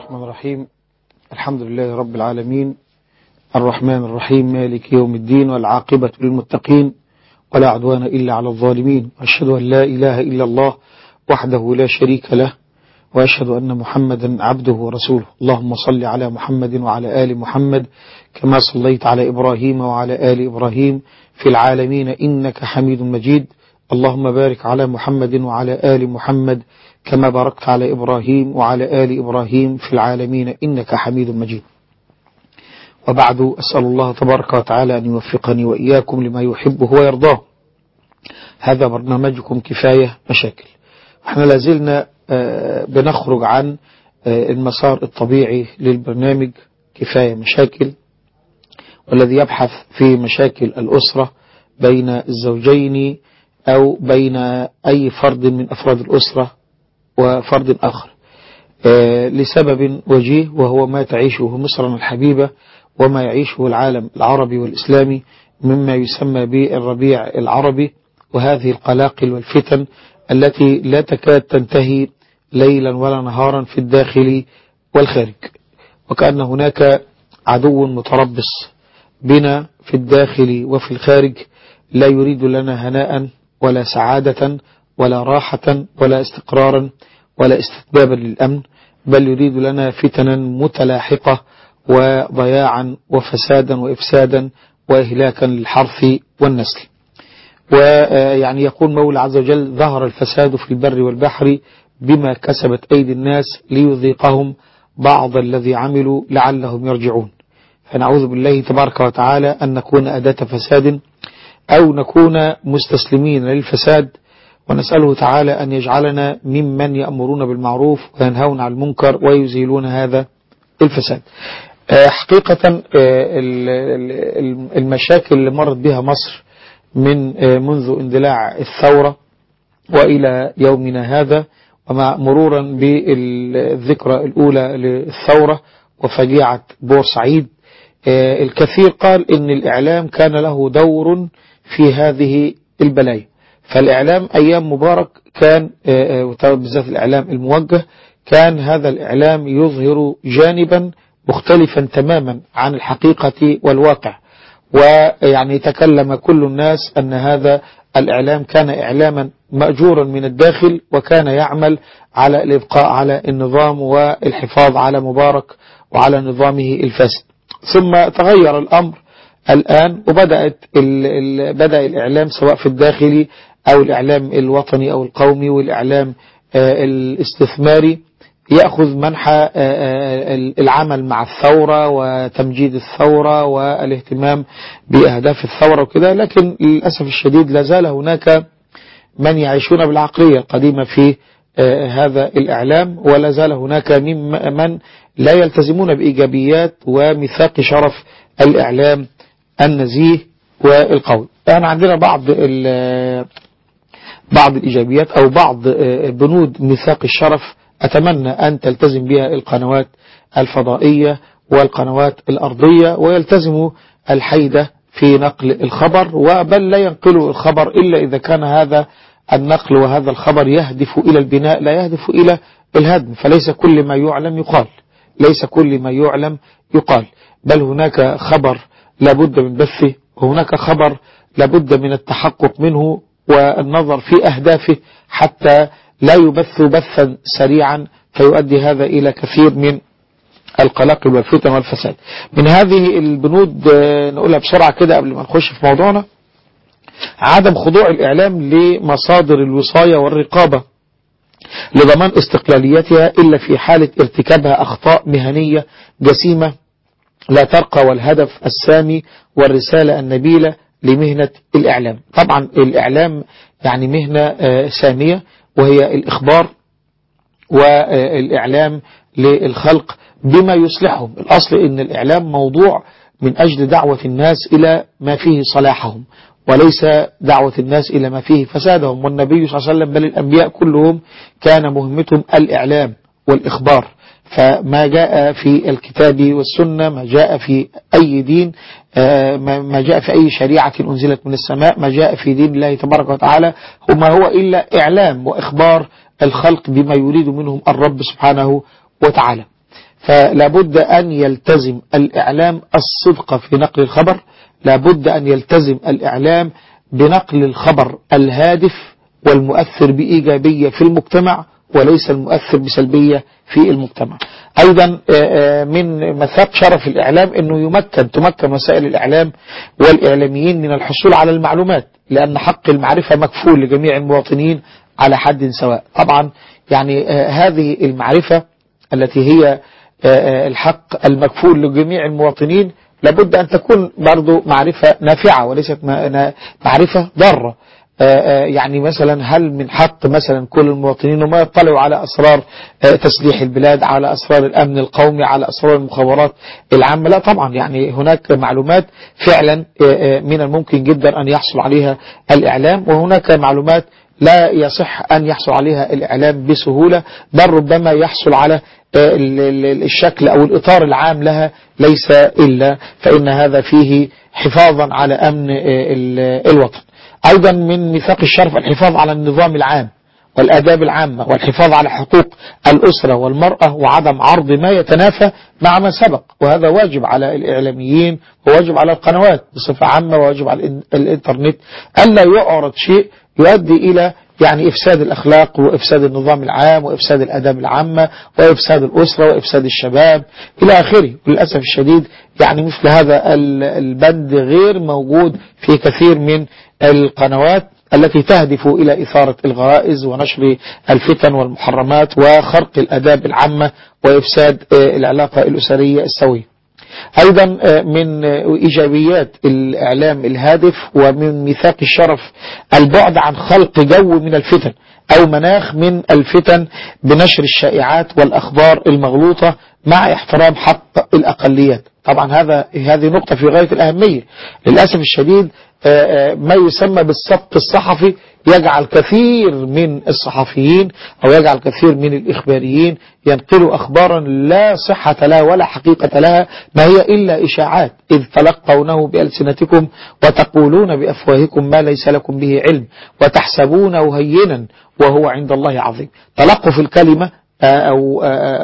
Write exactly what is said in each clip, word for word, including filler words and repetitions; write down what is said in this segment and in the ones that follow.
الرحمن الرحيم. الحمد لله رب العالمين، الرحمن الرحيم، مالك يوم الدين، والعاقبة للمتقين، ولا عدوان إلا على الظالمين. وأشهد أن لا إله إلا الله وحده لا شريك له، وأشهد أن محمدا عبده ورسوله. اللهم صل على محمد وعلى آل محمد كما صليت على إبراهيم وعلى آل إبراهيم في العالمين إنك حميد مجيد. اللهم بارك على محمد وعلى آل محمد كما باركت على إبراهيم وعلى آل إبراهيم في العالمين إنك حميد مجيد. وبعد، أسأل الله تبارك وتعالى أن يوفقني وإياكم لما يحبه ويرضاه. هذا برنامجكم كفاية مشاكل، احنا لازلنا بنخرج عن المسار الطبيعي للبرنامج كفاية مشاكل، والذي يبحث في مشاكل الأسرة بين الزوجين أو بين أي فرد من أفراد الأسرة وفرد آخر لسبب وجيه، وهو ما تعيشه مصرنا الحبيبة وما يعيشه العالم العربي والإسلامي مما يسمى بالربيع العربي، وهذه القلاقل والفتن التي لا تكاد تنتهي ليلا ولا نهارا في الداخل والخارج، وكأن هناك عدو متربص بنا في الداخل وفي الخارج لا يريد لنا هناء ولا سعادة ولا راحة ولا استقرارا ولا استتبابا للأمن، بل يريد لنا فتنا متلاحقة وضياعا وفسادا وإفسادا وإهلاكا للحرث والنسل. ويعني يقول مولى عز وجل: ظهر الفساد في البر والبحر بما كسبت أيدي الناس ليذيقهم بعض الذي عملوا لعلهم يرجعون. فنعوذ بالله تبارك وتعالى أن نكون أداة فساد أو نكون مستسلمين للفساد، ونسأله تعالى أن يجعلنا ممن يأمرون بالمعروف وينهون عن المنكر ويزيلون هذا الفساد. حقيقة المشاكل اللي مرت بها مصر من منذ اندلاع الثورة وإلى يومنا هذا، ومع مرورا بالذكرى الأولى للثورة وفجيعة بورسعيد، الكثير قال إن الإعلام كان له دور في هذه البلايا. فالإعلام أيام مبارك كان بالذات الإعلام الموجه كان هذا الإعلام يظهر جانبا مختلفا تماما عن الحقيقة والواقع، ويعني تكلم كل الناس أن هذا الإعلام كان إعلاما مأجورا من الداخل، وكان يعمل على الإبقاء على النظام والحفاظ على مبارك وعلى نظامه الفاسد. ثم تغير الأمر الآن، وبدأت ال بدأ الإعلام سواء في الداخلي أو الإعلام الوطني أو القومي والإعلام الاستثماري يأخذ منحى العمل مع الثورة وتمجيد الثورة والاهتمام بأهداف الثورة وكذا. لكن للأسف الشديد لا زال هناك من يعيشون بالعقلية القديمة في هذا الإعلام، ولا زال هناك من لا يلتزمون بإيجابيات وميثاق شرف الإعلام النزيه والقوي. يعني عندنا بعض بعض الإيجابيات أو بعض بنود ميثاق الشرف أتمنى أن تلتزم بها القنوات الفضائية والقنوات الأرضية، ويلتزموا الحيدة في نقل الخبر، وبل لا ينقلوا الخبر إلا إذا كان هذا النقل وهذا الخبر يهدف إلى البناء لا يهدف إلى الهدم. فليس كل ما يعلم يقال، ليس كل ما يعلم يقال، بل هناك خبر لابد من بثه، وهناك خبر لابد من التحقق منه والنظر في أهدافه حتى لا يبث بثا سريعا فيؤدي هذا إلى كثير من القلاقل والفتن والفساد. من هذه البنود نقولها بسرعة كده قبل ما نخش في موضوعنا: عدم خضوع الإعلام لمصادر الوصاية والرقابة لضمان استقلاليتها إلا في حالة ارتكابها أخطاء مهنية جسيمة لا ترقى والهدف السامي والرسالة النبيلة لمهنة الإعلام. طبعا الإعلام يعني مهنة سامية، وهي الإخبار والإعلام للخلق بما يصلحهم. الأصل إن الإعلام موضوع من أجل دعوة الناس إلى ما فيه صلاحهم، وليس دعوة الناس إلى ما فيه فسادهم. والنبي صلى الله عليه وسلم بل الأنبياء كلهم كان مهمتهم الإعلام والإخبار. فما جاء في الكتاب والسنة، ما جاء في أي دين، ما جاء في أي شريعة أنزلت من السماء، ما جاء في دين الله تبارك وتعالى، وما هو إلا إعلام وإخبار الخلق بما يريد منهم الرب سبحانه وتعالى. فلابد أن يلتزم الإعلام الصدق في نقل الخبر، لابد أن يلتزم الإعلام بنقل الخبر الهادف والمؤثر بإيجابية في المجتمع وليس المؤثر بسلبية في المجتمع. أيضا من مثاب شرف الإعلام أنه يمكن تمكن وسائل الإعلام والإعلاميين من الحصول على المعلومات، لأن حق المعرفة مكفول لجميع المواطنين على حد سواء. طبعا يعني هذه المعرفة التي هي الحق المكفول لجميع المواطنين لابد أن تكون برضو معرفة نافعة وليست معرفة ضارة. يعني مثلا هل من حق مثلا كل المواطنين وما يطلعوا على أسرار تسليح البلاد، على أسرار الأمن القومي، على أسرار المخابرات العامة؟ لا طبعا. يعني هناك معلومات فعلا من الممكن جدا أن يحصل عليها الإعلام، وهناك معلومات لا يصح أن يحصل عليها الإعلام بسهولة، بل ربما يحصل على الشكل أو الإطار العام لها ليس إلا، فإن هذا فيه حفاظا على أمن الوطن. أيضا من ميثاق الشرف الحفاظ على النظام العام والآداب العامة، والحفاظ على حقوق الأسرة والمرأة، وعدم عرض ما يتنافى مع ما سبق، وهذا واجب على الإعلاميين وواجب على القنوات بصفة عامة، وواجب على الإنترنت ألا يعرض شيء يؤدي إلى يعني إفساد الأخلاق وإفساد النظام العام وإفساد الآداب العامة وإفساد الأسرة وإفساد الشباب إلى آخره. للأسف الشديد يعني مثل هذا البند غير موجود في كثير من القنوات التي تهدف إلى إثارة الغرائز ونشر الفتن والمحرمات وخرق الآداب العامة وإفساد العلاقة الأسرية السوية. أيضا من إيجابيات الإعلام الهادف ومن ميثاق الشرف البعد عن خلق جو من الفتن أو مناخ من الفتن بنشر الشائعات والأخبار المغلوطة مع احترام حق الأقليات. طبعا هذا هذه نقطة في غاية الأهمية. للأسف الشديد ما يسمى بالسبق الصحفي يجعل كثير من الصحفيين أو يجعل كثير من الإخباريين ينقلوا أخبارا لا صحة لها ولا حقيقة لها، ما هي إلا إشاعات، إذ تلقونه بألسنتكم وتقولون بأفواهكم ما ليس لكم به علم وتحسبونه هينا وهو عند الله عظيم. تلقف الكلمة أو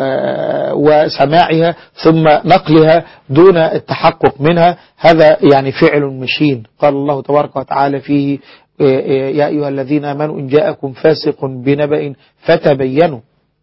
وسماعها ثم نقلها دون التحقق منها، هذا يعني فعل مشين. قال الله تبارك وتعالى فيه: يا أيها الذين آمنوا إن جاءكم فاسق بنبأ فتبينوا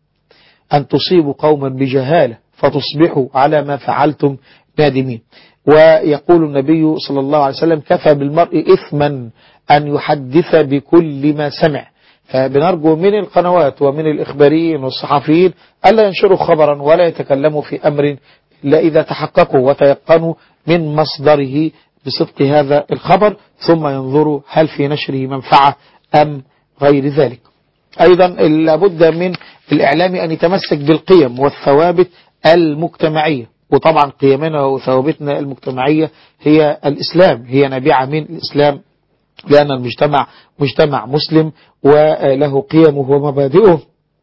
أن تصيبوا قوما بجهالة فتصبحوا على ما فعلتم نادمين. ويقول النبي صلى الله عليه وسلم: كفى بالمرء إثما أن يحدث بكل ما سمع. فبنرجو من القنوات ومن الإخباريين والصحفيين ألا ينشروا خبرا ولا يتكلموا في أمر إلا إذا تحققوا وتيقنوا من مصدره بصدق هذا الخبر، ثم ينظروا هل في نشره منفعة أم غير ذلك. أيضا لابد من الإعلام أن يتمسك بالقيم والثوابت المجتمعية، وطبعا قيمنا وثوابتنا المجتمعية هي الإسلام، هي نابعة من الإسلام، لأن المجتمع مجتمع مسلم وله قيمه ومبادئه.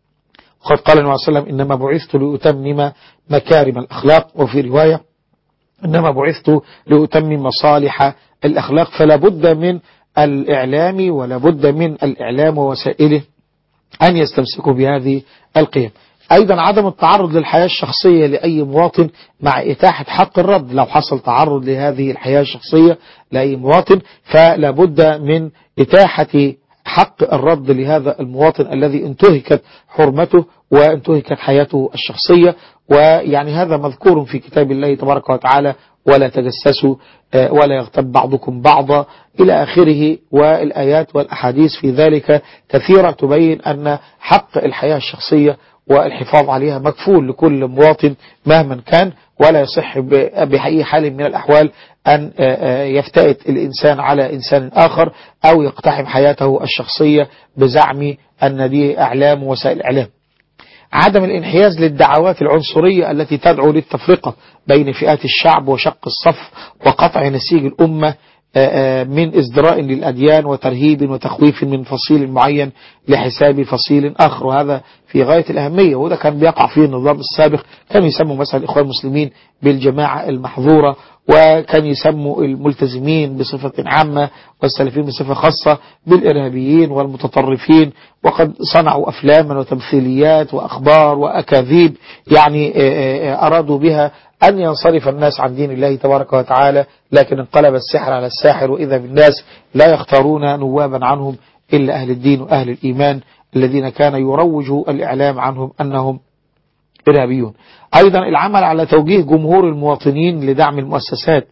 وقد قال النبي صلى الله عليه وسلم: إنما بعثت لأتمم مكارم الأخلاق، وفي رواية: إنما بعثت لأتمم مصالح الأخلاق. فلا بد من الإعلام ولا بد من الإعلام ووسائله أن يستمسكوا بهذه القيم. أيضا عدم التعرض للحياة الشخصية لأي مواطن مع إتاحة حق الرد. لو حصل تعرض لهذه الحياة الشخصية لأي مواطن فلا بد من إتاحة حق الرد لهذا المواطن الذي انتهكت حرمته وانتهكت حياته الشخصية. ويعني هذا مذكور في كتاب الله تبارك وتعالى: ولا تجسسوا ولا يغتب بعضكم بعضا إلى آخره. والآيات والأحاديث في ذلك كثيرة تبين أن حق الحياة الشخصية والحفاظ عليها مكفول لكل مواطن مهما كان، ولا يصح بأي حال من الأحوال أن يفتئت الإنسان على إنسان آخر أو يقتحم حياته الشخصية بزعم أن دي أعلام وسائل إعلام. عدم الانحياز للدعوات العنصرية التي تدعو للتفرقة بين فئات الشعب وشق الصف وقطع نسيج الأمة من ازدراء للأديان وترهيب وتخويف من فصيل معين لحساب فصيل آخر، وهذا في غاية الأهمية. وده كان بيقع فيه النظام السابق، كانوا يسموا مثلا الإخوان المسلمين بالجماعة المحظورة، وكان يسموا الملتزمين بصفة عامة والسلفيين بصفة خاصة بالإرهابيين والمتطرفين، وقد صنعوا أفلاما وتمثيليات وأخبار وأكاذيب يعني أرادوا بها أن ينصرف الناس عن دين الله تبارك وتعالى، لكن انقلب السحر على الساحر، وإذا بالناس لا يختارون نوابا عنهم إلا أهل الدين وأهل الإيمان الذين كان يروج الإعلام عنهم أنهم إرهابيون. أيضا العمل على توجيه جمهور المواطنين لدعم المؤسسات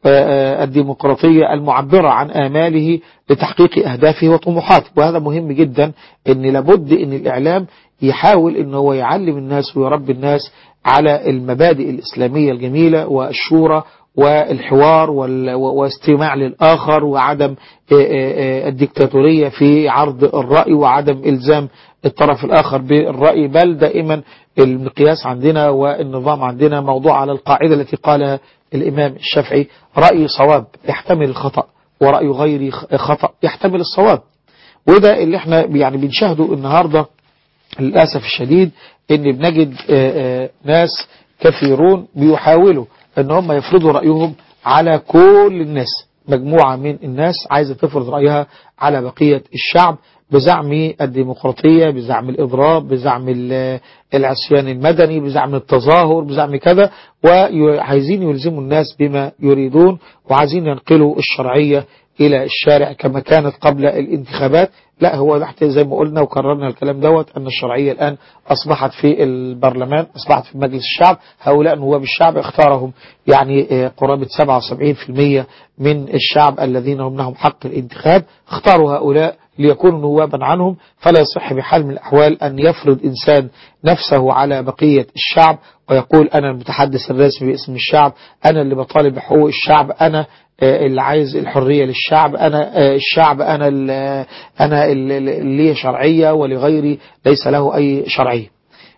الديمقراطية المعبرة عن آماله لتحقيق أهدافه وطموحاته، وهذا مهم جدا، إن لابد إن الإعلام يحاول إن هو يعلم الناس ويربي الناس على المبادئ الإسلامية الجميلة والشورى والحوار واستماع للآخر وعدم الديكتاتورية في عرض الرأي وعدم إلزام الطرف الآخر بالرأي، بل دائما المقياس عندنا والنظام عندنا موضوع على القاعدة التي قالها الإمام الشافعي: رأي صواب يحتمل الخطأ، ورأي غير خطأ يحتمل الصواب. وده اللي احنا يعني بنشاهده النهاردة للأسف الشديد، ان بنجد ناس كثيرون بيحاولوا ان هم يفرضوا رأيهم على كل الناس. مجموعة من الناس عايزة تفرض رأيها على بقية الشعب بزعم الديمقراطية، بزعم الإضراب، بزعم العصيان المدني، بزعم التظاهر، بزعم كذا، وعايزين يلزموا الناس بما يريدون، وعايزين ينقلوا الشرعية إلى الشارع كما كانت قبل الانتخابات. لا، هو تحت زي ما قلنا وكررنا الكلام دوت، أن الشرعية الآن أصبحت في البرلمان، أصبحت في مجلس الشعب. هؤلاء نواب الشعب اختارهم يعني قرابة سبعة وسبعين بالمئة من الشعب الذين هم لهم حق الانتخاب، اختاروا هؤلاء ليكونوا نوابا عنهم. فلا يصح بحال من الأحوال أن يفرض إنسان نفسه على بقية الشعب ويقول أنا المتحدث الرسمي باسم الشعب، أنا اللي بطالب بحقوق الشعب، أنا اللي عايز الحرية للشعب، أنا الشعب، أنا أنا اللي لي شرعية ولغيري ليس له أي شرعية.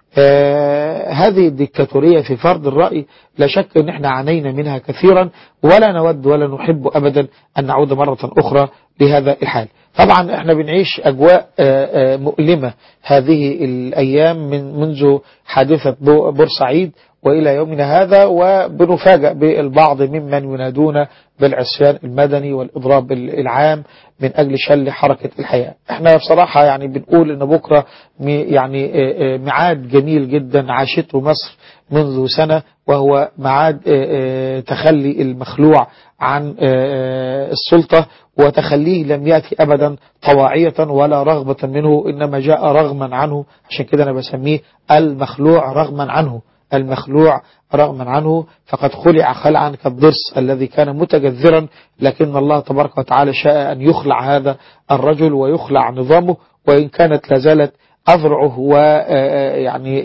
آه هذه الديكتاتورية في فرض الرأي لا شك أن احنا عانينا منها كثيرا، ولا نود ولا نحب أبدا أن نعود مرة أخرى لهذا الحال. طبعا احنا بنعيش أجواء آه آه مؤلمة هذه الأيام من منذ حادثة بورسعيد وإلى يومنا هذا، وبنفاجأ بالبعض ممن ينادون بالعصيان المدني والإضراب العام من أجل شل حركة الحياة. احنا بصراحة يعني بنقول ان بكرة يعني معاد جميل جدا عاشته مصر منذ سنة، وهو معاد تخلي المخلوع عن السلطة، وتخليه لم يأتي أبدا طواعية ولا رغبة منه، إنما جاء رغما عنه. عشان كده أنا بسميه المخلوع رغما عنه، المخلوع رغما عنه، فقد خلع خلعا كالضرس الذي كان متجذرا، لكن الله تبارك وتعالى شاء أن يخلع هذا الرجل ويخلع نظامه، وإن كانت لازالت أذرعه ويعني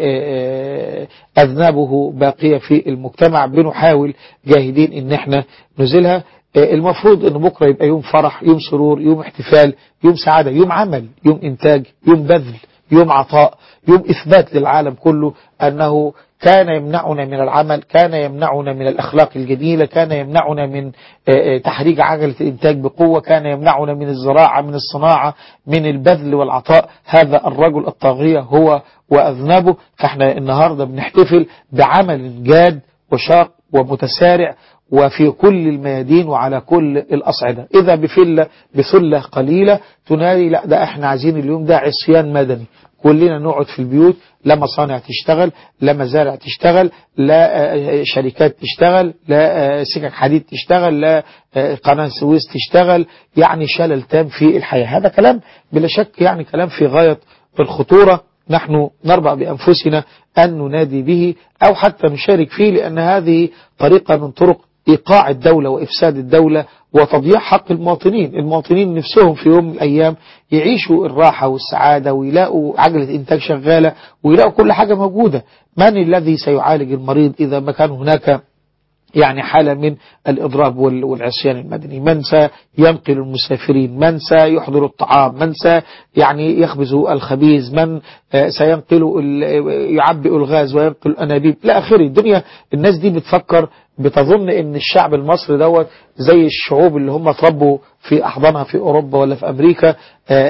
أذنابه باقية في المجتمع، بنحاول جاهدين إن احنا نزلها. المفروض أن بكرة يبقى يوم فرح، يوم سرور، يوم احتفال، يوم سعادة، يوم عمل، يوم إنتاج، يوم بذل، يوم عطاء، يوم إثبات للعالم كله أنه كان يمنعنا من العمل، كان يمنعنا من الأخلاق الجميلة، كان يمنعنا من تحريك عجلة الإنتاج بقوة، كان يمنعنا من الزراعة، من الصناعة، من البذل والعطاء. هذا الرجل الطاغية هو وأذنابه. فاحنا النهاردة بنحتفل بعمل جاد وشاق ومتسارع وفي كل الميادين وعلى كل الأصعدة. إذا بفلة بثلة قليلة تنادي لا ده احنا عايزين اليوم ده عصيان مدني، كلنا نقعد في البيوت، لا مصانع تشتغل، لا مزارع تشتغل، لا شركات تشتغل، لا سكك حديد تشتغل، لا قناة سويس تشتغل، يعني شلل تام في الحياة. هذا كلام بلا شك يعني كلام في غاية الخطورة، نحن نربع بأنفسنا أن ننادي به أو حتى نشارك فيه، لأن هذه طريقة من طرق إيقاع الدولة وإفساد الدولة وتضييع حق المواطنين. المواطنين نفسهم في يوم من الأيام يعيشوا الراحة والسعادة ويلاقوا عجلة إنتاج شغالة ويلاقوا كل حاجة موجودة. من الذي سيعالج المريض إذا ما كان هناك يعني حالة من الإضراب والعصيان المدني؟ من سينقل المسافرين؟ من سيحضر الطعام؟ من سي يعني يخبز الخبيز؟ من سينقل يعبئ الغاز وينقل الأنابيب؟ لا آخره. الدنيا الناس دي بتفكر بتظن ان الشعب المصري دوت زي الشعوب اللي هم اتربوا في احضانها في اوروبا ولا في امريكا، آآ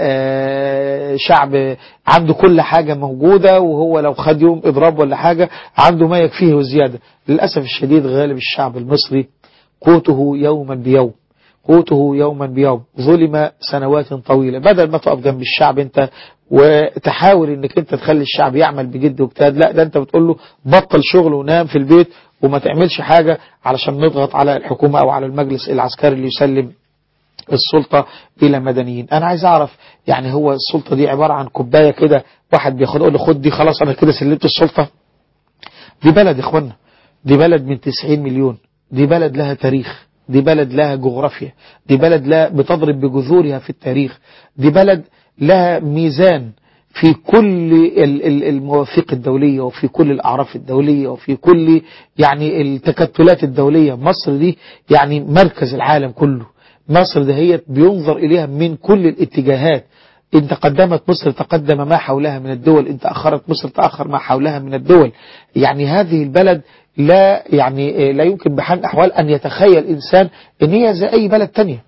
آآ شعب عنده كل حاجة موجودة، وهو لو خد يوم اضراب ولا حاجة عنده ما يكفيه وزيادة. للأسف الشديد غالب الشعب المصري قوته يوما بيوم، قوته يوما بيوم، ظلم سنوات طويلة. بدل ما تقف جنب الشعب انت وتحاول انك انت تخلي الشعب يعمل بجد واجتهاد، لا ده انت بتقول له بطل شغل ونام في البيت وما تعملش حاجة علشان نضغط على الحكومة او على المجلس العسكري اللي يسلم السلطة الى مدنيين. انا عايز اعرف يعني هو السلطة دي عبارة عن كوباية كده واحد بياخد يقول له خد دي خلاص انا كده سلمت السلطة؟ دي بلد يا اخوانا، دي بلد من تسعين مليون، دي بلد لها تاريخ، دي بلد لها جغرافيا، دي بلد لا بتضرب بجذورها في التاريخ، دي بلد لها ميزان في كل المواثيق الدولية وفي كل الأعراف الدولية وفي كل يعني التكتلات الدولية. مصر دي يعني مركز العالم كله، مصر ده هي بينظر إليها من كل الاتجاهات. إن تقدمت مصر تقدم ما حولها من الدول، إن تأخرت مصر تأخر ما حولها من الدول. يعني هذه البلد لا يعني لا يمكن بحال الأحوال أن يتخيل إنسان إن هي زي أي بلد تانية.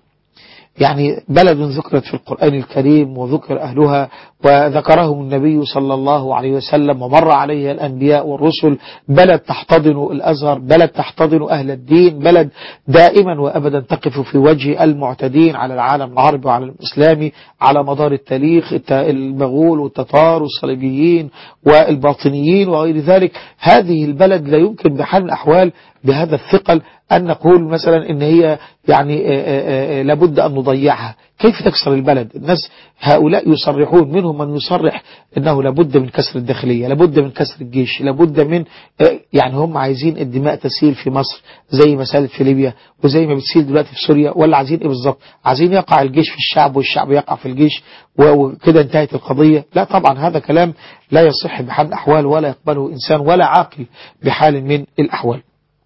يعني بلد ذكرت في القرآن الكريم وذكر أهلها وذكرهم النبي صلى الله عليه وسلم ومر عليها الأنبياء والرسل، بلد تحتضن الأزهر، بلد تحتضن أهل الدين، بلد دائما وأبدا تقف في وجه المعتدين على العالم العربي وعلى الإسلامي على مدار التاريخ، المغول والتتار والصليبيين والباطنيين وغير ذلك. هذه البلد لا يمكن بحال الأحوال بهذا الثقل أن نقول مثلا إن هي يعني آآ آآ لابد أن نضيعها. كيف تكسر البلد؟ الناس هؤلاء يصرحون، منهم من يصرح إنه لابد من كسر الداخلية، لابد من كسر الجيش، لابد من يعني هم عايزين الدماء تسيل في مصر زي ما سالت في ليبيا وزي ما بتسيل دلوقتي في سوريا، ولا عايزين إيه بالظبط؟ عايزين يقع الجيش في الشعب والشعب يقع في الجيش وكده انتهت القضية؟ لا طبعا، هذا كلام لا يصح بحال الأحوال ولا يقبله إنسان ولا عاقل بحال من الأحوال.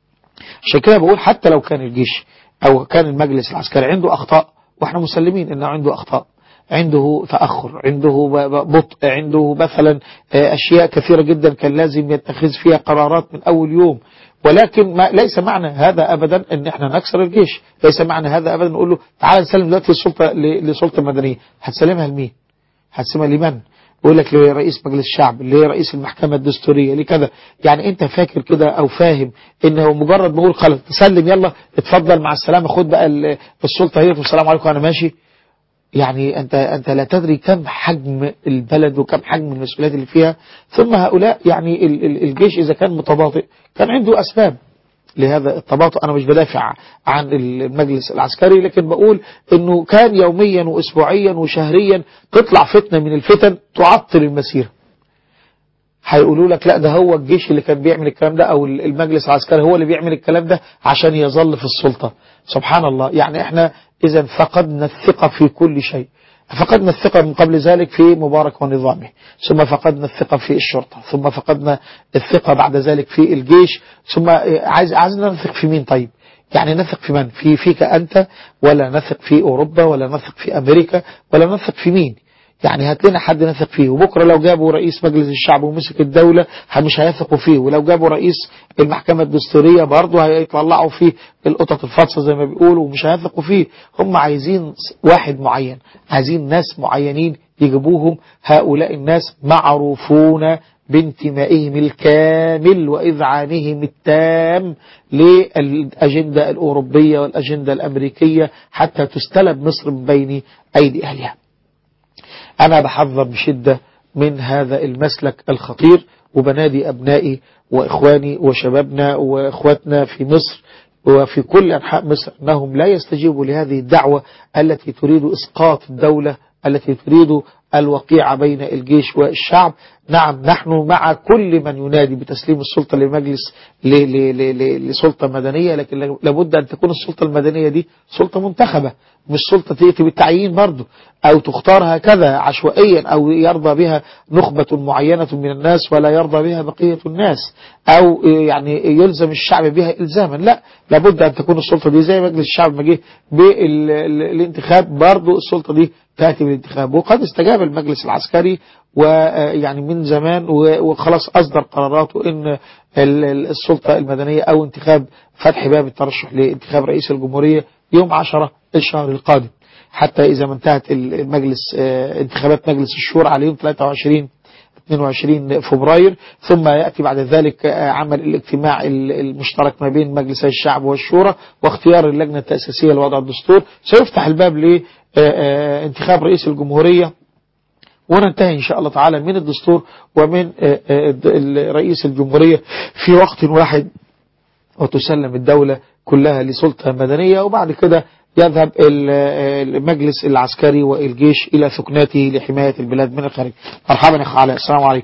عشان كده بقول حتى لو كان الجيش أو كان المجلس العسكري عنده أخطاء، وإحنا مسلمين إنه عنده أخطاء، عنده تأخر، عنده بطء، عنده مثلا أشياء كثيرة جدا كان لازم يتخذ فيها قرارات من أول يوم، ولكن ما ليس معنى هذا أبدا إن إحنا نكسر الجيش، ليس معنى هذا أبدا نقول له تعال نسلم دلوقتي السلطة لسلطة مدنية. هتسلمها لمين؟ هتسلمها لمن؟ يقول لك لرئيس مجلس الشعب، لرئيس المحكمة الدستورية، لكذا. يعني انت فاكر كده او فاهم انه مجرد ما اقول خلاص تسلم يلا اتفضل مع السلامة خد بقى السلطة هي والسلام عليكم انا ماشي؟ يعني انت انت لا تدري كم حجم البلد وكم حجم المسؤوليات اللي فيها. ثم هؤلاء يعني الجيش اذا كان متباطئ كان عنده اسباب لهذا التباطؤ. أنا مش بدافع عن المجلس العسكري، لكن بقول أنه كان يوميا وأسبوعيا وشهريا تطلع فتنة من الفتن تعطل المسيرة. هيقولوا لك لا ده هو الجيش اللي كان بيعمل الكلام ده أو المجلس العسكري هو اللي بيعمل الكلام ده عشان يظل في السلطة. سبحان الله، يعني احنا إذا فقدنا الثقة في كل شيء. فقدنا الثقة من قبل ذلك في مبارك ونظامه، ثم فقدنا الثقة في الشرطة، ثم فقدنا الثقة بعد ذلك في الجيش، ثم عايز عايزنا نثق في مين طيب؟ يعني نثق في من؟ في فيك أنت، ولا نثق في أوروبا، ولا نثق في أمريكا، ولا نثق في مين؟ يعني هات لنا حد نثق فيه. وبكرة لو جابوا رئيس مجلس الشعب ومسك الدولة مش هيثقوا فيه، ولو جابوا رئيس المحكمة الدستورية برضه هيطلعوا فيه القطط الفاطسة زي ما بيقولوا ومش هيثقوا فيه. هم عايزين واحد معين، عايزين ناس معينين يجيبوهم. هؤلاء الناس معروفون بانتمائهم الكامل وإذعانهم التام للأجندة الأوروبية والأجندة الأمريكية حتى تستلب مصر من بين أيدي أهلها. أنا بحذر بشدة من هذا المسلك الخطير، وبنادي أبنائي وإخواني وشبابنا وإخواتنا في مصر وفي كل أنحاء مصر أنهم لا يستجيبوا لهذه الدعوة التي تريد إسقاط الدولة، التي تريد الوقيعة بين الجيش والشعب. نعم نحن مع كل من ينادي بتسليم السلطة لمجلس لسلطة مدنية، لكن لابد أن تكون السلطة المدنية دي سلطة منتخبة، مش سلطة تأتي بالتعيين برضو أو تختار هكذا عشوائيا أو يرضى بها نخبة معينة من الناس ولا يرضى بها بقية الناس أو يعني يلزم الشعب بها إلزاما. لا، لابد أن تكون السلطة دي زي مجلس الشعب ما جه بالانتخاب برضو السلطة دي تأتي بالانتخاب. وقد استجاب المجلس العسكري ويعني من زمان وخلاص أصدر قراراته إن السلطة المدنية أو انتخاب فتح باب الترشح لانتخاب رئيس الجمهورية يوم عشرة الشهر القادم، حتى إذا ما انتهت المجلس انتخابات مجلس الشورى على يوم ثلاثة وعشرين اثنين وعشرين فبراير، ثم يأتي بعد ذلك عمل الاجتماع المشترك ما بين مجلسي الشعب والشورى واختيار اللجنة التأسيسية لوضع الدستور. سيفتح الباب لانتخاب رئيس الجمهورية وننتهي إن شاء الله تعالى من الدستور ومن رئيس الجمهورية في وقت واحد، وتسلم الدولة كلها لسلطة مدنية، وبعد كده يذهب المجلس العسكري والجيش إلى ثكناته لحماية البلاد من الخارج. مرحبا يا أخ علاء، السلام عليكم.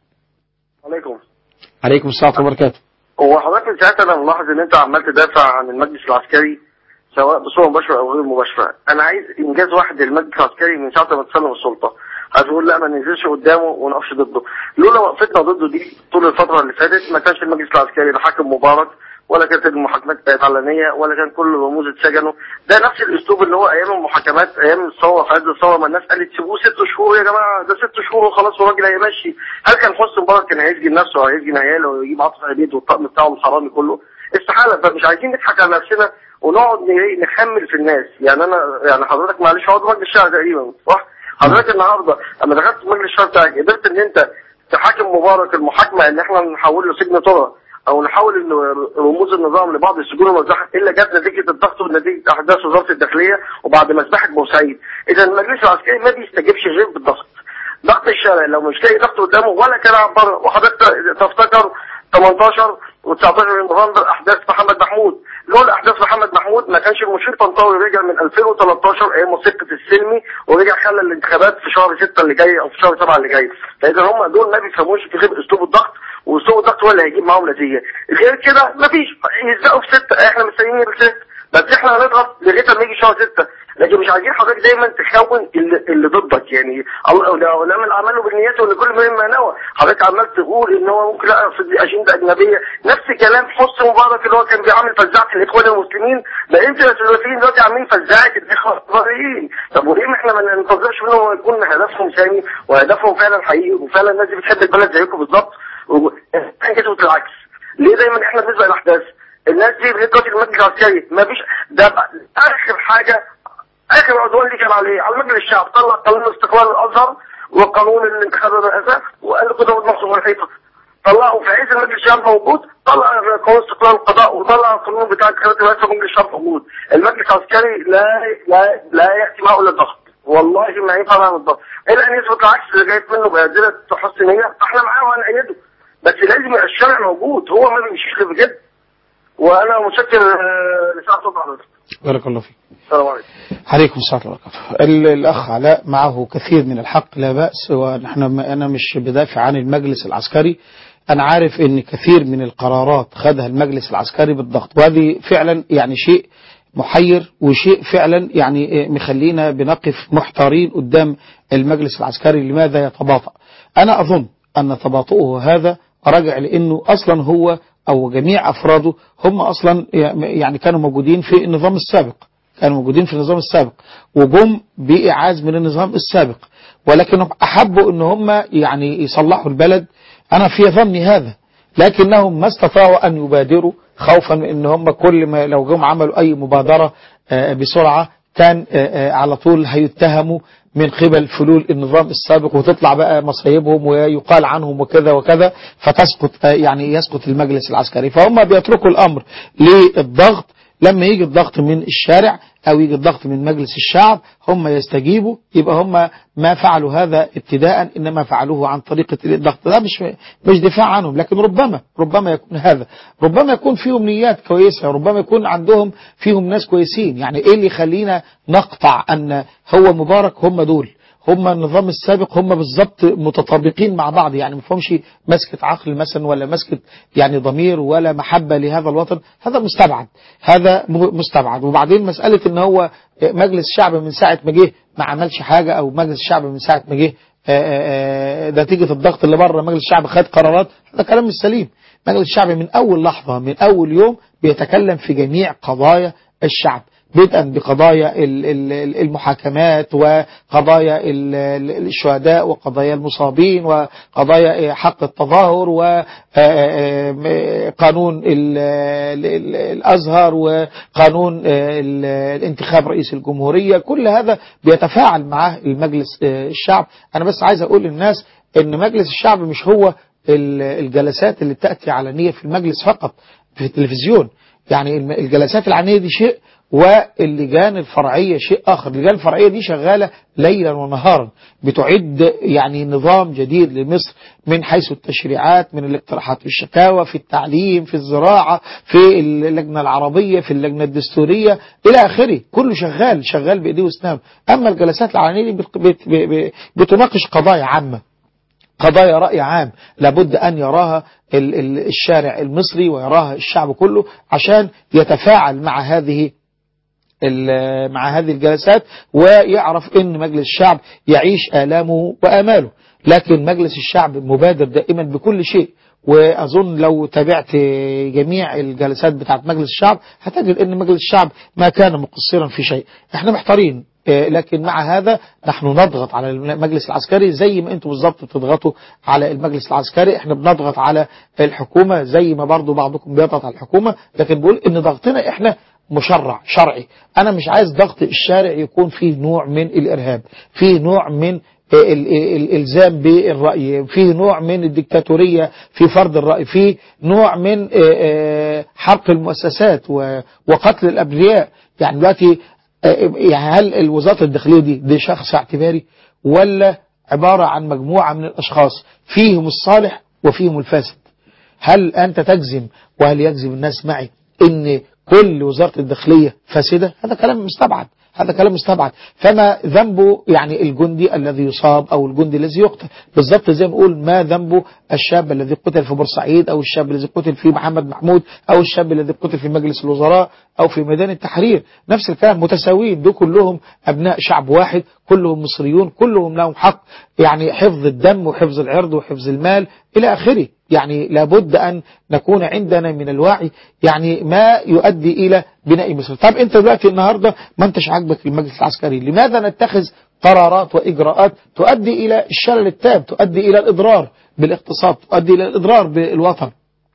عليكم. عليكم السلام ورحمة الله وبركاته. هو حضرتك من ساعتها انا ملاحظ ان انت عمال تدافع عن المجلس العسكري سواء بصوره مباشره او غير مباشره. انا عايز انجاز واحد للمجلس العسكري من ساعه ما تسلم السلطه. عايز اقول لا ما ننزلش قدامه ونقفش ضده. لولا وقفتنا ضده دي طول الفتره اللي فاتت ما كانش المجلس العسكري لا حاكم مبارك ولا كانت المحاكمات بقت علنيه ولا كان كل الرموز اتسجنوا. ده نفس الاسلوب اللي هو ايام المحاكمات ايام الثوره في عز الثوره ما الناس قالت سيبوه ست شهور يا جماعه، ده ست شهور وخلاص والراجل هيمشي. هل كان حسني مبارك كان هيسجن نفسه او هيسجن عياله ويجيب عاطف عبيد والطقم بتاعه الحرامي كله؟ استحاله. فمش عايزين نضحك على نفسنا ونقعد نخمل في الناس. يعني انا يعني حضرتك معلش هو مجلس الشعب تقريبا صح؟ حضرتك النهارده لما دخلت مجلس الشعب بتاعك قدرت ان انت تحاكم مبارك المحاكمه ان احنا نحول له سجن طرى او نحول رموز النظام لبعض السجون الموزعه الا جت نتيجه الضغط ونتيجه احداث وزاره الداخليه وبعد مذبحه بورسعيد. اذا المجلس العسكري ما بيستجيبش غير بالضغط. ضغط الشارع لو مش لاقي ضغط قدامه ولا كان عبر. وحضرتك تفتكر ثمانية عشر وتسعتاشر نوفمبر احداث محمد محمود. لولا احداث محمد محمود ما كانش المشير طنطاوي رجع من ألفين وتلتاشر ايام موسيقى السلمي ورجع خلى الانتخابات في شهر ستة اللي جاي او في شهر سبعة اللي جاي. فاذا هم دول ما بيفهموش في غير اسلوب الضغط، واسلوب الضغط هو اللي هيجيب معاهم نتيجه. غير كده مفيش. يلزقوا في ستة احنا مستنيين بالست بس احنا هنضغط لغايه ما يجي شهر ستة. لكن مش عايزين حضرتك دايما تخون اللي, اللي ضدك. يعني الله لما الاعمال بالنيات وان كل ما نوى. حضرتك عمال تقول ان هو ممكن لا في اجنده اجنبيه. نفس كلام حسني مبارك اللي هو كان بيعمل فزاعه الاخوان المسلمين. ده انت يا سلفيين دلوقتي عاملين فزاعه الاخوان الضارين. طب وليه احنا ما ننتظرش منهم يكون هدفهم سامي وهدفهم فعلا حقيقي وفعلا الناس دي بتحب البلد زيكم بالظبط؟ انجزوا العكس. ليه دايما احنا بنسبق الاحداث؟ الناس دي بتدرس المجلس العسكري ما فيش. ده اخر حاجه اخر عدوان اللي كان عليه على مجلس الشعب طلع قانون استقلال الازهر وقانون الانتخاب الرئاسه وقال لكم ده مقصود من الحيطه. طلعوا في عز المجلس الشعب موجود طلع قانون استقلال القضاء وطلع القانون بتاع انتخابات الرئاسه مجلس الشعب موجود. المجلس العسكري لا لا لا ياتي معه الا الضغط. والله ما ينفع معه الضغط الا ان يثبت العكس اللي جايب منه بادله تحسينيه احنا معاه وهنأيده. بس لازم يبقى الشارع موجود. هو ما بيمشيش غير بجد. وانا متشكر لساعه صوت حضرتك. بارك الله فيك. السلام عليكم. عليكم السلام ورحمة الله وبركاته. الأخ علاء معه كثير من الحق لا بأس. ونحن أنا مش بدافع عن المجلس العسكري. أنا عارف أن كثير من القرارات خدها المجلس العسكري بالضغط، وهذه فعلا يعني شيء محير وشيء فعلا يعني مخلينا بنقف محتارين قدام المجلس العسكري لماذا يتباطأ. أنا أظن أن تباطؤه هذا راجع لأنه أصلا هو أو جميع أفراده هم أصلا يعني كانوا موجودين في النظام السابق كانوا موجودين في النظام السابق وجم بإعاز من النظام السابق، ولكنهم أحبوا أن هم يعني يصلحوا البلد. أنا في ظني هذا، لكنهم ما استطاعوا أن يبادروا خوفا من أن هم كل ما لو جم عملوا أي مبادرة بسرعة كان على طول هيتهموا من قبل فلول النظام السابق وتطلع بقى مصايبهم ويقال عنهم وكذا وكذا فتسقط يعني يسقط المجلس العسكري. فهم بيتركوا الأمر للضغط. لما يجي الضغط من الشارع أو يجي الضغط من مجلس الشعب هم يستجيبوا. يبقى هم ما فعلوا هذا ابتداء إنما فعلوه عن طريقة الضغط. ده مش مش دفاع عنهم، لكن ربما ربما يكون هذا ربما يكون فيهم نيات كويسة، ربما يكون عندهم فيهم ناس كويسين. يعني إيه اللي يخلينا نقطع أن هو مبارك هم دول هم النظام السابق هم بالضبط متطابقين مع بعض؟ يعني ما فهمش مسكة عقل مثلا ولا مسكة يعني ضمير ولا محبة لهذا الوطن. هذا مستبعد هذا مستبعد. وبعدين مسألة ان هو مجلس الشعب من ساعة ما جه ما عملش حاجة او مجلس الشعب من ساعة ما جه نتيجة الضغط اللي بره مجلس الشعب خد قرارات، هذا كلام مش سليم. مجلس الشعب من اول لحظة من اول يوم بيتكلم في جميع قضايا الشعب بدءا بقضايا المحاكمات وقضايا الشهداء وقضايا المصابين وقضايا حق التظاهر وقانون الأزهر وقانون الانتخاب رئيس الجمهورية. كل هذا بيتفاعل معه المجلس الشعب. أنا بس عايز أقول للناس إن مجلس الشعب مش هو الجلسات اللي تأتي علنية في المجلس فقط في التلفزيون. يعني الجلسات العلنية دي شيء واللجان الفرعية شيء آخر. اللجان الفرعية دي شغالة ليلا ونهارا بتعد يعني نظام جديد لمصر من حيث التشريعات، من الاقتراحات والشكاوى، في التعليم، في الزراعة، في اللجنة العربية، في اللجنة الدستورية إلى آخره. كله شغال شغال بإيديه وسنام. أما الجلسات العلنية دي بتناقش قضايا عامة، قضايا رأي عام لابد أن يراها الشارع المصري ويراها الشعب كله عشان يتفاعل مع هذه مع هذه الجلسات ويعرف ان مجلس الشعب يعيش آلامه وآماله. لكن مجلس الشعب مبادر دائما بكل شيء، وأظن لو تابعت جميع الجلسات بتاعت مجلس الشعب هتجد ان مجلس الشعب ما كان مقصرا في شيء. احنا محتارين، لكن مع هذا نحن نضغط على المجلس العسكري زي ما انتم بالظبط بتضغطوا على المجلس العسكري. احنا بنضغط على الحكومة زي ما برضو بعضكم بيضغط على الحكومة، لكن بقول ان ضغطنا احنا مشرع شرعي. انا مش عايز ضغط الشارع يكون فيه نوع من الارهاب، فيه نوع من الالزام بالرأي، فيه نوع من الدكتاتورية في فرض الرأي، فيه نوع من حرق المؤسسات وقتل الابرياء. يعني دلوقتي يعني هل وزارة الداخلية دي دي شخص اعتباري ولا عبارة عن مجموعة من الاشخاص فيهم الصالح وفيهم الفاسد؟ هل انت تجزم وهل يجزم الناس معي ان كل وزارة الداخلية فاسدة؟ هذا كلام مستبعد، هذا كلام مستبعد. فما ذنبه يعني الجندي الذي يصاب أو الجندي الذي يقتل؟ بالضبط زي ما نقول ما ذنبه الشاب الذي قتل في بورسعيد أو الشاب الذي قتل في محمد محمود أو الشاب الذي قتل في مجلس الوزراء أو في ميدان التحرير. نفس الكلام، متساويين، دول كلهم أبناء شعب واحد، كلهم مصريون، كلهم لهم حق يعني حفظ الدم وحفظ العرض وحفظ المال إلى آخره. يعني لابد أن نكون عندنا من الوعي يعني ما يؤدي إلى بناء مصر. طب أنت دلوقتي النهاردة ما أنتش عاجبك المجلس العسكري، لماذا نتخذ قرارات وإجراءات تؤدي إلى الشلل التام، تؤدي إلى الإضرار بالاقتصاد، تؤدي إلى الإضرار بالوطن؟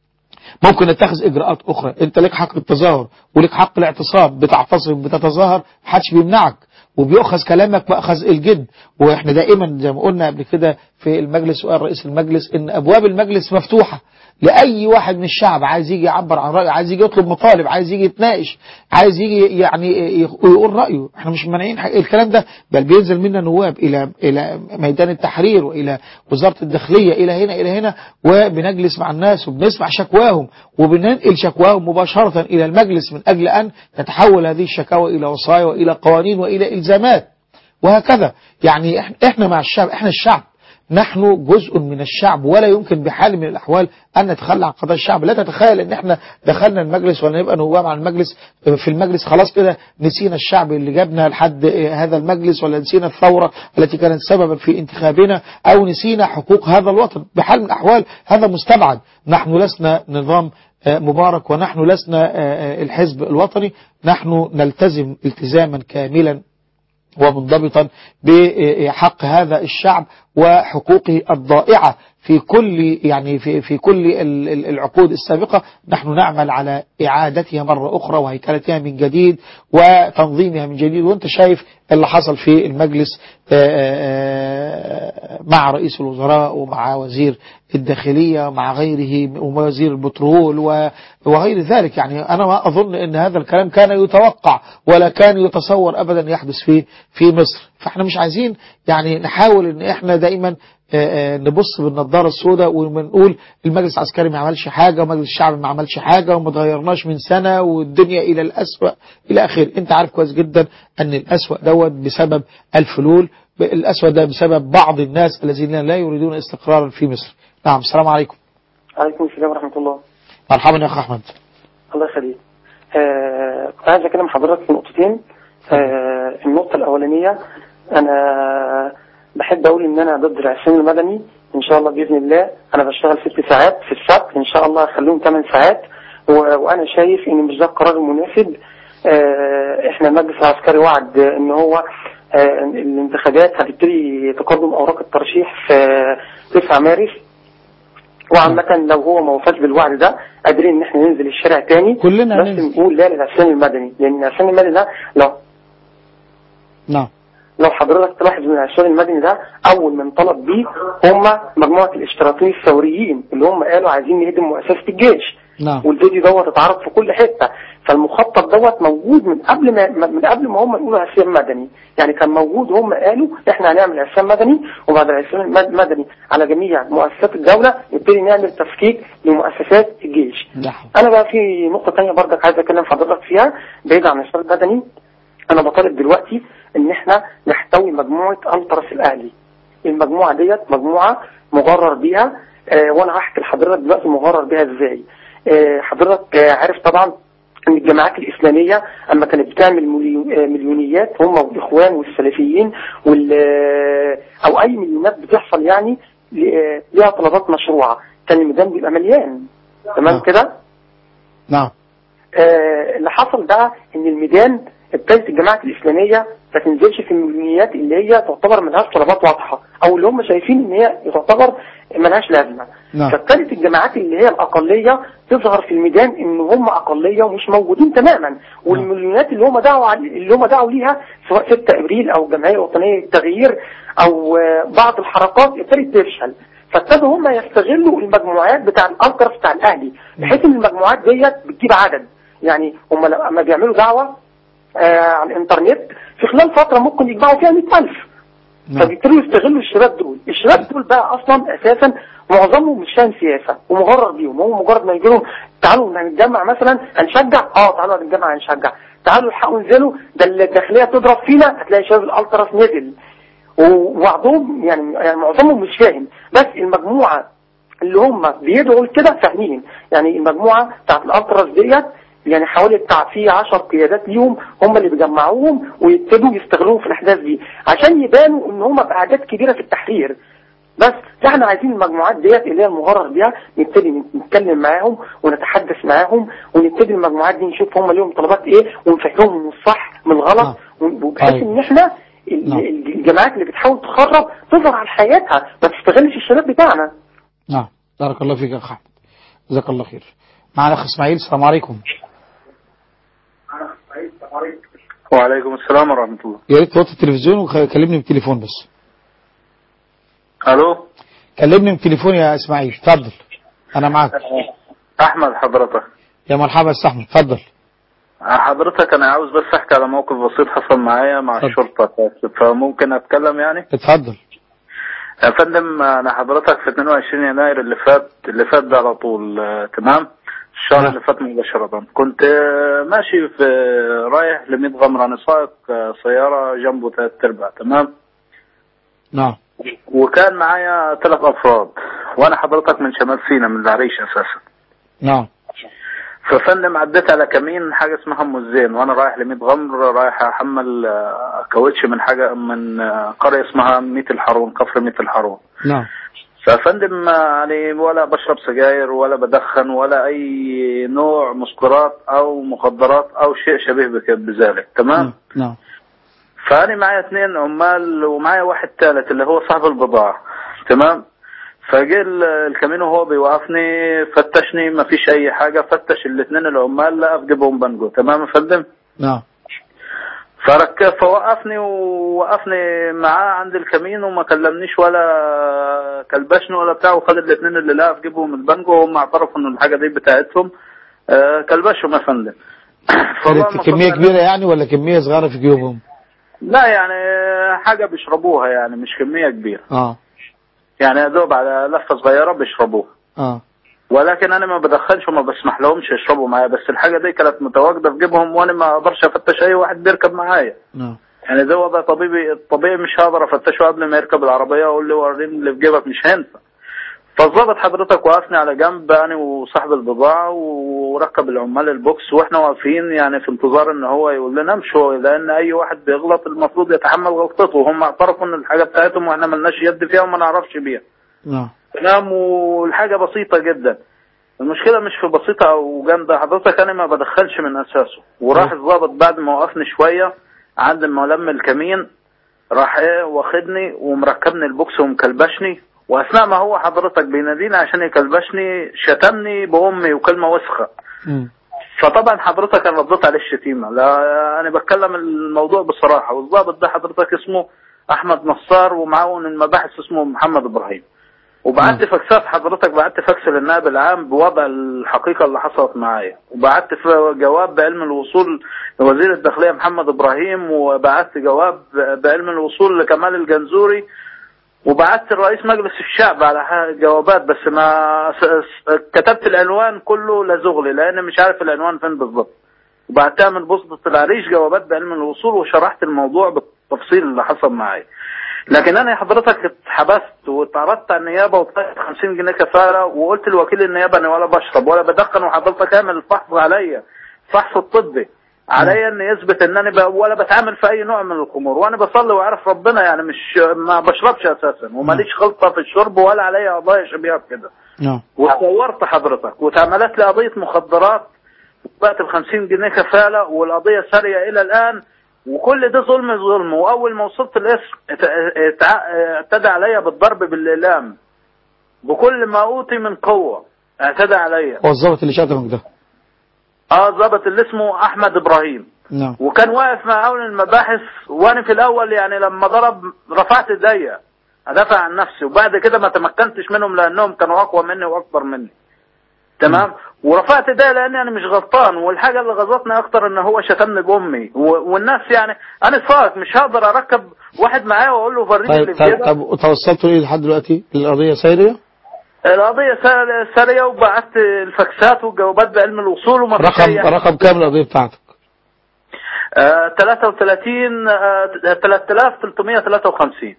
ممكن نتخذ إجراءات أخرى. أنت لك حق التظاهر ولك حق الاعتصام، بتعتصم بتتظاهر محدش بيمنعك وبيأخذ كلامك مأخذ الجد. واحنا دائما زي ما قلنا قبل كده في المجلس وقال رئيس المجلس ان ابواب المجلس مفتوحة لأي واحد من الشعب عايز يجي يعبر عن رأيه، عايز يجي يطلب مطالب، عايز يجي يتناقش، عايز يجي يعني يقول رأيه. احنا مش مانعين الكلام ده، بل بينزل منا نواب الى الى ميدان التحرير والى وزارة الداخلية الى هنا الى هنا، وبنجلس مع الناس وبنسمع شكواهم وبننقل شكواهم مباشرة الى المجلس من اجل ان تتحول هذه الشكاوى الى وصايا والى قوانين والى الزامات وهكذا. يعني احنا مع الشعب، احنا الشعب، نحن جزء من الشعب، ولا يمكن بحال من الأحوال أن نتخلى عن قضايا الشعب. لا تتخيل أن احنا دخلنا المجلس ولا نبقى نواب عن المجلس في المجلس خلاص كده نسينا الشعب اللي جابنا لحد هذا المجلس، ولا نسينا الثورة التي كانت سببا في انتخابنا، أو نسينا حقوق هذا الوطن. بحال من الأحوال هذا مستبعد. نحن لسنا نظام مبارك ونحن لسنا الحزب الوطني، نحن نلتزم التزاما كاملا ومنضبطا بحق هذا الشعب وحقوقه الضائعة في كل يعني في في كل العقود السابقة. نحن نعمل على إعادتها مرة أخرى وهيكلتها من جديد وتنظيمها من جديد. وانت شايف اللي حصل في المجلس مع رئيس الوزراء ومع وزير الداخلية ومع غيره ووزير البترول وغير ذلك. يعني أنا ما أظن أن هذا الكلام كان يتوقع ولا كان يتصور أبدا يحدث في في مصر. فاحنا مش عايزين يعني نحاول ان احنا دائما نبص بالنظارة السوداء ونقول المجلس العسكري ما عملش حاجة ومجلس الشعب ما عملش حاجة وما تغيرناش من سنة والدنيا إلى الأسوأ إلى آخره. أنت عارف كويس جدا أن الأسوأ دوت بسبب الفلول، الأسوأ ده بسبب بعض الناس الذين لا يريدون استقرارا في مصر. نعم، السلام عليكم. عليكم السلام ورحمة الله. مرحبا يا أخ أحمد. الله يخليك. آه كنت عايز أكلم حضرتك في نقطتين. آه النقطة الأولانية، أنا بحب أقول إن أنا ضد العصيان المدني إن شاء الله بإذن الله. أنا بشتغل ست ساعات في السبت، إن شاء الله أخليهم ثمان ساعات، وأنا شايف إن مش ده القرار المناسب آه احنا المجلس العسكري وعد ان هو آه الانتخابات هتبتدي تقدم اوراق الترشيح في تسعة مارس، وعامة لو هو ما وفاش بالوعد ده قادرين ان احنا ننزل الشارع تاني كلنا بس ننزل. نقول لا للعصيان المدني، لان العصيان المدني ده لو نعم لو حضرتك تلاحظ من العصيان المدني ده اول من طلب بيه هم مجموعة الاشتراكيين الثوريين اللي هم قالوا عايزين نهدم مؤسسة الجيش. نعم. والفيديو دوت اتعرض في كل حتة، فالمخطط دوت موجود من قبل ما من قبل ما هم يقولوا عصيان مدني، يعني كان موجود. هم قالوا احنا هنعمل عصيان مدني، وبعد العصيان المدني على جميع مؤسسات الدولة نبتدي نعمل تفكيك لمؤسسات الجيش. نعم. انا بقى في نقطة تانية برضك عايز اكلم حضرتك فيها بعيد عن العصيان المدني. انا بطالب دلوقتي ان احنا نحتوي مجموعة التراس الاهلي. المجموعة ديت مجموعة مغرر بيها، اه وانا هحكي لحضرتك دلوقتي مغرر بيها ازاي. اه حضرتك اه عارف طبعا ان الجماعات الاسلامية اما كانت بتعمل مليونيات هم والاخوان والسلفيين وال او اي مليونات بتحصل يعني ليها طلبات مشروعة، كان الميدان بيبقى مليان. تمام نعم. كده؟ نعم. اه اللي حصل بقى ان الميدان ابتدت الجماعات الإسلامية ما تنزلش في المليونيات اللي هي تعتبر ملهاش طلبات واضحة او اللي هم شايفين ان هي تعتبر ملهاش لازمة. نعم. فابتدت الجماعات اللي هي الأقلية تظهر في الميدان ان هم أقلية ومش موجودين تماما، والمليونيات اللي هم دعوا اللي هم دعوا ليها سواء ستة ابريل او الجمعية الوطنية للتغيير او بعض الحركات ابتدت تفشل. فابتدوا هم يستغلوا المجموعات بتاع الألتراس بتاع الأهلي بحيث ان المجموعات ديت بتجيب عدد. يعني هم لما بيعملوا دعوة آه على الانترنت في خلال فترة ممكن يجمعوا فيها مئة ألف. فبيبتدوا يستغلوا الشباب دول. الشباب دول بقى أصلا أساسا معظمهم مش فاهم سياسة ومغرر بيهم. هو مجرد ما يجيلهم تعالوا نتجمع مثلا هنشجع، اه تعالوا نتجمع هنشجع، تعالوا الحقوا انزلوا ده الداخلية تضرب فينا، هتلاقي شباب الألتراس نزل. وبعضهم يعني, يعني معظمهم مش فاهم، بس المجموعة اللي هم بيدعوا كده فاهمين. يعني المجموعة بتاعت الألتراس ديت يعني حوالي بتاع فيه عشر قيادات ليهم هم اللي بيجمعوهم ويبتدوا يستغلوهم في الأحداث دي عشان يبانوا ان هم بأعداد كبيرة في التحرير. بس احنا عايزين المجموعات ديت اللي هي المغرر بيها نبتدي نتكلم معاهم ونتحدث معاهم، ونبتدي المجموعات دي نشوف هم ليهم طلبات ايه ونفهمهم من الصح من الغلط، وبحيث ان احنا الجماعات اللي بتحاول تخرب تظهر على حياتها ما تستغلش الشباب بتاعنا. نعم. بارك الله فيك يا اخ احمد، جزاك الله خير. معنا اخ اسماعيل. السلام عليكم. وعليكم السلام ورحمة الله. يا ريت توطي التلفزيون وكلمني بالتليفون بس. الو كلمني بالتليفون يا اسماعيل، اتفضل انا معاك. احمد حضرتك. يا مرحبا يا استاذ احمد، اتفضل. حضرتك انا عاوز بس احكي على موقف بسيط حصل معايا مع اتفضل. الشرطة، فممكن اتكلم يعني؟ اتفضل يا فندم. انا حضرتك في اثنين وعشرين يناير اللي فات اللي فات ده على طول، آه، تمام، الشهر اللي فات مباشرة كنت آه، ماشي في رايح لميت غمرة، انا سائق آه، سيارة جنبه ثلاث ارباع، تمام. نعم. وكان معايا ثلاث افراد، وانا حضرتك من شمال سيناء من العريش اساسا. نعم. ففندم عديت على كمين حاجة اسمها ام الزين، وانا رايح لميت غمر، رايح احمل آه، كاوتش من حاجة من آه، قرية اسمها ميت الحارون، كفر ميت الحارون. نعم. ففندم يعني ولا بشرب سجاير ولا بدخن ولا اي نوع مسكرات او مخدرات او شيء شبيه بذلك، تمام. نعم. فانا معايا اثنين عمال ومعايا واحد ثالث اللي هو صاحب البضاعة، تمام. فجاء الكمين وهو بيوقفني فتشني، ما فيش اي حاجة، فتش الاثنين العمال لقى في جيبهم بنجو، تمام يا فندم. نعم. فركب فوقفني ووقفني معاه عند الكمين وما كلمنيش ولا كلبشني ولا بتاع، وخد الاثنين اللي لقى في جيبهم البنجو وهم اعترفوا ان الحاجه دي بتاعتهم، آه كلبشهم يا فندم. كانت كميه كبيره يعني ولا كميه صغيره في جيوبهم؟ لا يعني حاجه بيشربوها يعني، مش كميه كبيره. اه يعني يا دوب على لفه صغيره بيشربوها. اه ولكن انا ما بدخلش وما بسمح لهمش يشربوا معايا، بس الحاجه دي كانت متواجده في جيبهم وانا ما اقدرش افتش اي واحد بيركب معايا. نعم. يعني ده وضع طبيعي الطبيعي، مش هقدر افتشه قبل ما يركب العربيه واقول له وريني اللي في جيبك، مش هينفع. فالظابط حضرتك وقفني على جنب انا وصاحب البضاعه وركب العمال البوكس، واحنا واقفين يعني في انتظار ان هو يقول لنا امشوا، لان اي واحد بيغلط المفروض يتحمل غلطته، وهم اعترفوا ان الحاجه بتاعتهم واحنا ملناش يد فيها وما نعرفش بيها. نعم. تمام. والحاجه بسيطه جدا. المشكلة مش في بسيطة أو جامدة حضرتك، أنا ما بدخلش من أساسه. وراح الضابط بعد ما وقفني شوية عند ملم الكمين، راح إيه واخدني ومركبني البوكس ومكلبشني، وأثناء ما هو حضرتك بيناديني عشان يكلبشني شتمني بأمي وكلمة وسخة. فطبعا حضرتك أنا رديت عليه الشتيمة، لا أنا بتكلم الموضوع بصراحة. والضابط ده حضرتك اسمه أحمد نصار، ومعاون المباحث اسمه محمد إبراهيم. وبعت فاكسات حضرتك، بعت فاكس للنائب العام بوضع الحقيقة اللي حصلت معايا، وبعت جواب بعلم الوصول لوزير الداخلية محمد إبراهيم، وبعت جواب بعلم الوصول لكمال الجنزوري، وبعت رئيس مجلس الشعب على جوابات، بس ما كتبت العنوان كله لزغلي لأن مش عارف العنوان فين بالضبط. وبعتها من بوسطة العريش جوابات بعلم الوصول، وشرحت الموضوع بالتفصيل اللي حصل معايا. لكن انا حضرتك اتحبست واتعرضت على النيابه وطلعت خمسين جنيه كفاره، وقلت لوكيل النيابه انا ولا بشرب ولا بدخن، وحضرتك اعمل الفحص عليا، الفحص الطبي عليا ان يثبت ان انا ولا بتعامل في اي نوع من الخمور، وانا بصلي واعرف ربنا يعني مش ما بشربش اساسا، وماليش خلطه في الشرب ولا عليا قضايا شبيهه بكده. نعم. وصورت حضرتك واتعملت لي قضيه مخدرات وبقت ب خمسين جنيه كفاله، والقضيه ساريه الى الان، وكل ده ظلم ظلم. واول ما وصلت الاسم اعتدى عليا بالضرب بالاعلام بكل ما اوتي من قوه، اعتدى عليا. هو الضابط اللي شتمك ده؟ اه الضابط اللي اسمه احمد ابراهيم. نعم. وكان واقف مع اول المباحث، وانا في الاول يعني لما ضرب رفعت ايديا ادافع عن نفسي، وبعد كده ما تمكنتش منهم لانهم كانوا اقوى مني واكبر مني. تمام. ورفعت ايديا لاني انا مش غلطان، والحاجه اللي غلطتني اكتر ان هو شتمني بامي، والناس يعني انا صارت مش هقدر اركب واحد معايا واقول له وريني طيب اللي في جيبك. طب توصلتوا ايه لحد دلوقتي؟ القضيه ساريه؟ القضيه ساريه، وبعت الفاكسات والجوابات بعلم الوصول وما فيش رقم رقم كام القضيه بتاعتك؟ آه ثلاثة وثلاثين آه ثلاثة آلاف وثلاثمائة وثلاثة وخمسين.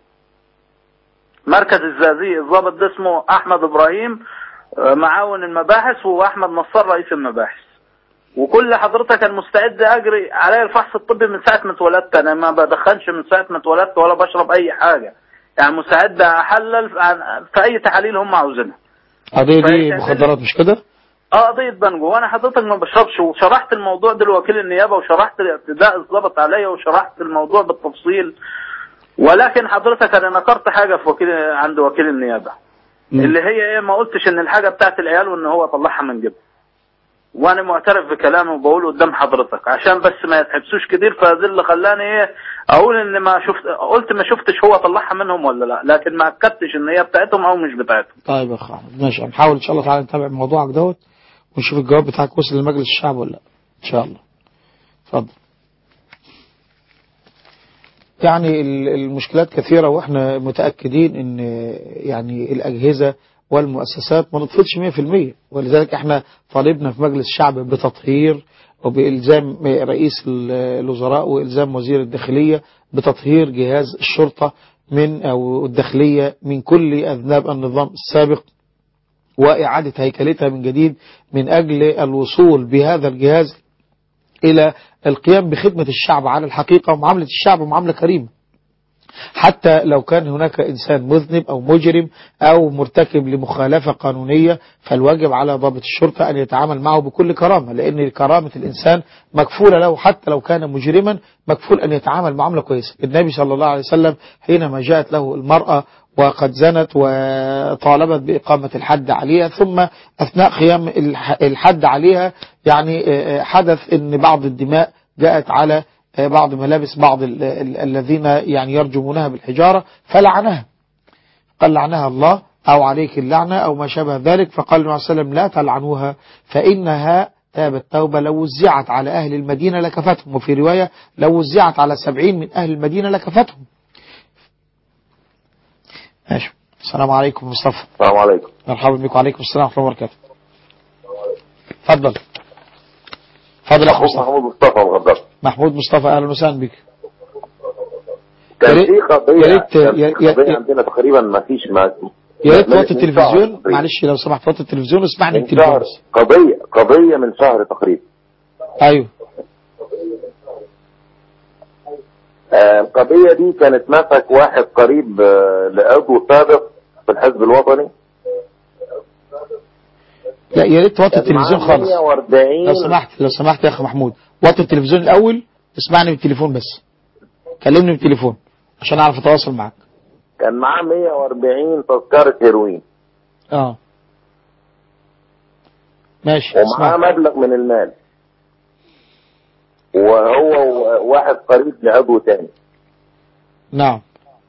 مركز الزقازيق. الضابط ده اسمه احمد ابراهيم معاون المباحث، واحمد نصار رئيس المباحث. وكل حضرتك كان مستعد اجري علي الفحص الطبي من ساعه ما اتولدت، انا ما بدخنش من ساعه ما اتولدت ولا بشرب اي حاجه، يعني مستعد احلل في اي تحاليل هم عاوزينها. قضيه دي مخدرات مش كده؟ اه قضيه بنجو، وانا حضرتك ما بشربش، وشرحت الموضوع ده لوكيل النيابه، وشرحت الاعتداء الضابط عليا، وشرحت الموضوع بالتفصيل. ولكن حضرتك انا نكرت حاجه في وكيل عند وكيل النيابه م. اللي هي ايه، ما قلتش ان الحاجه بتاعت العيال وان هو طلعها من جيبه، وانا معترف بكلامي وبقوله قدام حضرتك عشان بس ما يتحبسوش كتير. فده اللي خلاني ايه اقول ان ما شفت، قلت ما شفتش هو طلعها منهم ولا لا، لكن ما اكدتش ان هي بتاعتهم او مش بتاعتهم. طيب يا اخ احمد ماشي، هنحاول ان شاء الله تعالى نتابع موضوعك دوت ونشوف الجواب بتاعك وصل لمجلس الشعب ولا لا ان شاء الله. اتفضل. يعني المشكلات كثيرة، واحنا متأكدين ان يعني الأجهزة والمؤسسات ما نطفتش مئة في المئة، ولذلك احنا طالبنا في مجلس الشعب بتطهير وبإلزام رئيس الوزراء وإلزام وزير الداخلية بتطهير جهاز الشرطة من أو الداخلية من كل أذناب النظام السابق، وإعادة هيكلتها من جديد من أجل الوصول بهذا الجهاز إلى القيام بخدمة الشعب على الحقيقة ومعاملة الشعب معاملة كريمة. حتى لو كان هناك إنسان مذنب أو مجرم أو مرتكب لمخالفة قانونية، فالواجب على ضابط الشرطة أن يتعامل معه بكل كرامة، لأن كرامة الإنسان مكفولة له حتى لو كان مجرما، مكفول أن يتعامل معاملة كويسة. النبي صلى الله عليه وسلم حينما جاءت له المرأة وقد زنت وطالبت بإقامة الحد عليها، ثم أثناء قيام الحد عليها يعني حدث أن بعض الدماء جاءت على بعض ملابس بعض ال ال الذين يعني يرجمونها بالحجارة، فلعنها، قال لعنها الله أو عليك اللعنة أو ما شابه ذلك. فقال النبي صلى الله عليه وسلم لا تلعنوها فإنها تابت توبة لو وزعت على أهل المدينة لكفتهم، وفي رواية لو وزعت على سبعين من أهل المدينة لكفتهم. ماشي. السلام عليكم مصطفى. السلام عليكم. مرحبا بكم. وعليكم السلام ورحمة الله وبركاته. تفضل. تفضل يا مصطفى. محمود مصطفى الغدار. محمود مصطفى اهلا وسهلا بك. كان في قضيه يا ريت يا ريت عندنا تقريبا ما فيش ما يا ريت توطي التلفزيون، معلش لو سمحت توطي التلفزيون واسمعني التلفزيون. قضيه قضيه من شهر تقريبا. ايوه. القضيه دي كانت مسك واحد قريب لعضو سابق في الحزب الوطني. لا يا ريت توطي كان معاه التلفزيون خالص مية وأربعين. لو سمحت، لو سمحت يا اخ محمود وطي التلفزيون الاول، اسمعني بالتليفون بس، كلمني بالتليفون عشان اعرف اتواصل معاك. كان معاه مية وأربعين تذكرة هيروين. اه ماشي. ومعاه اسمع. مبلغ من المال، وهو واحد قريب لعضو تاني. نعم.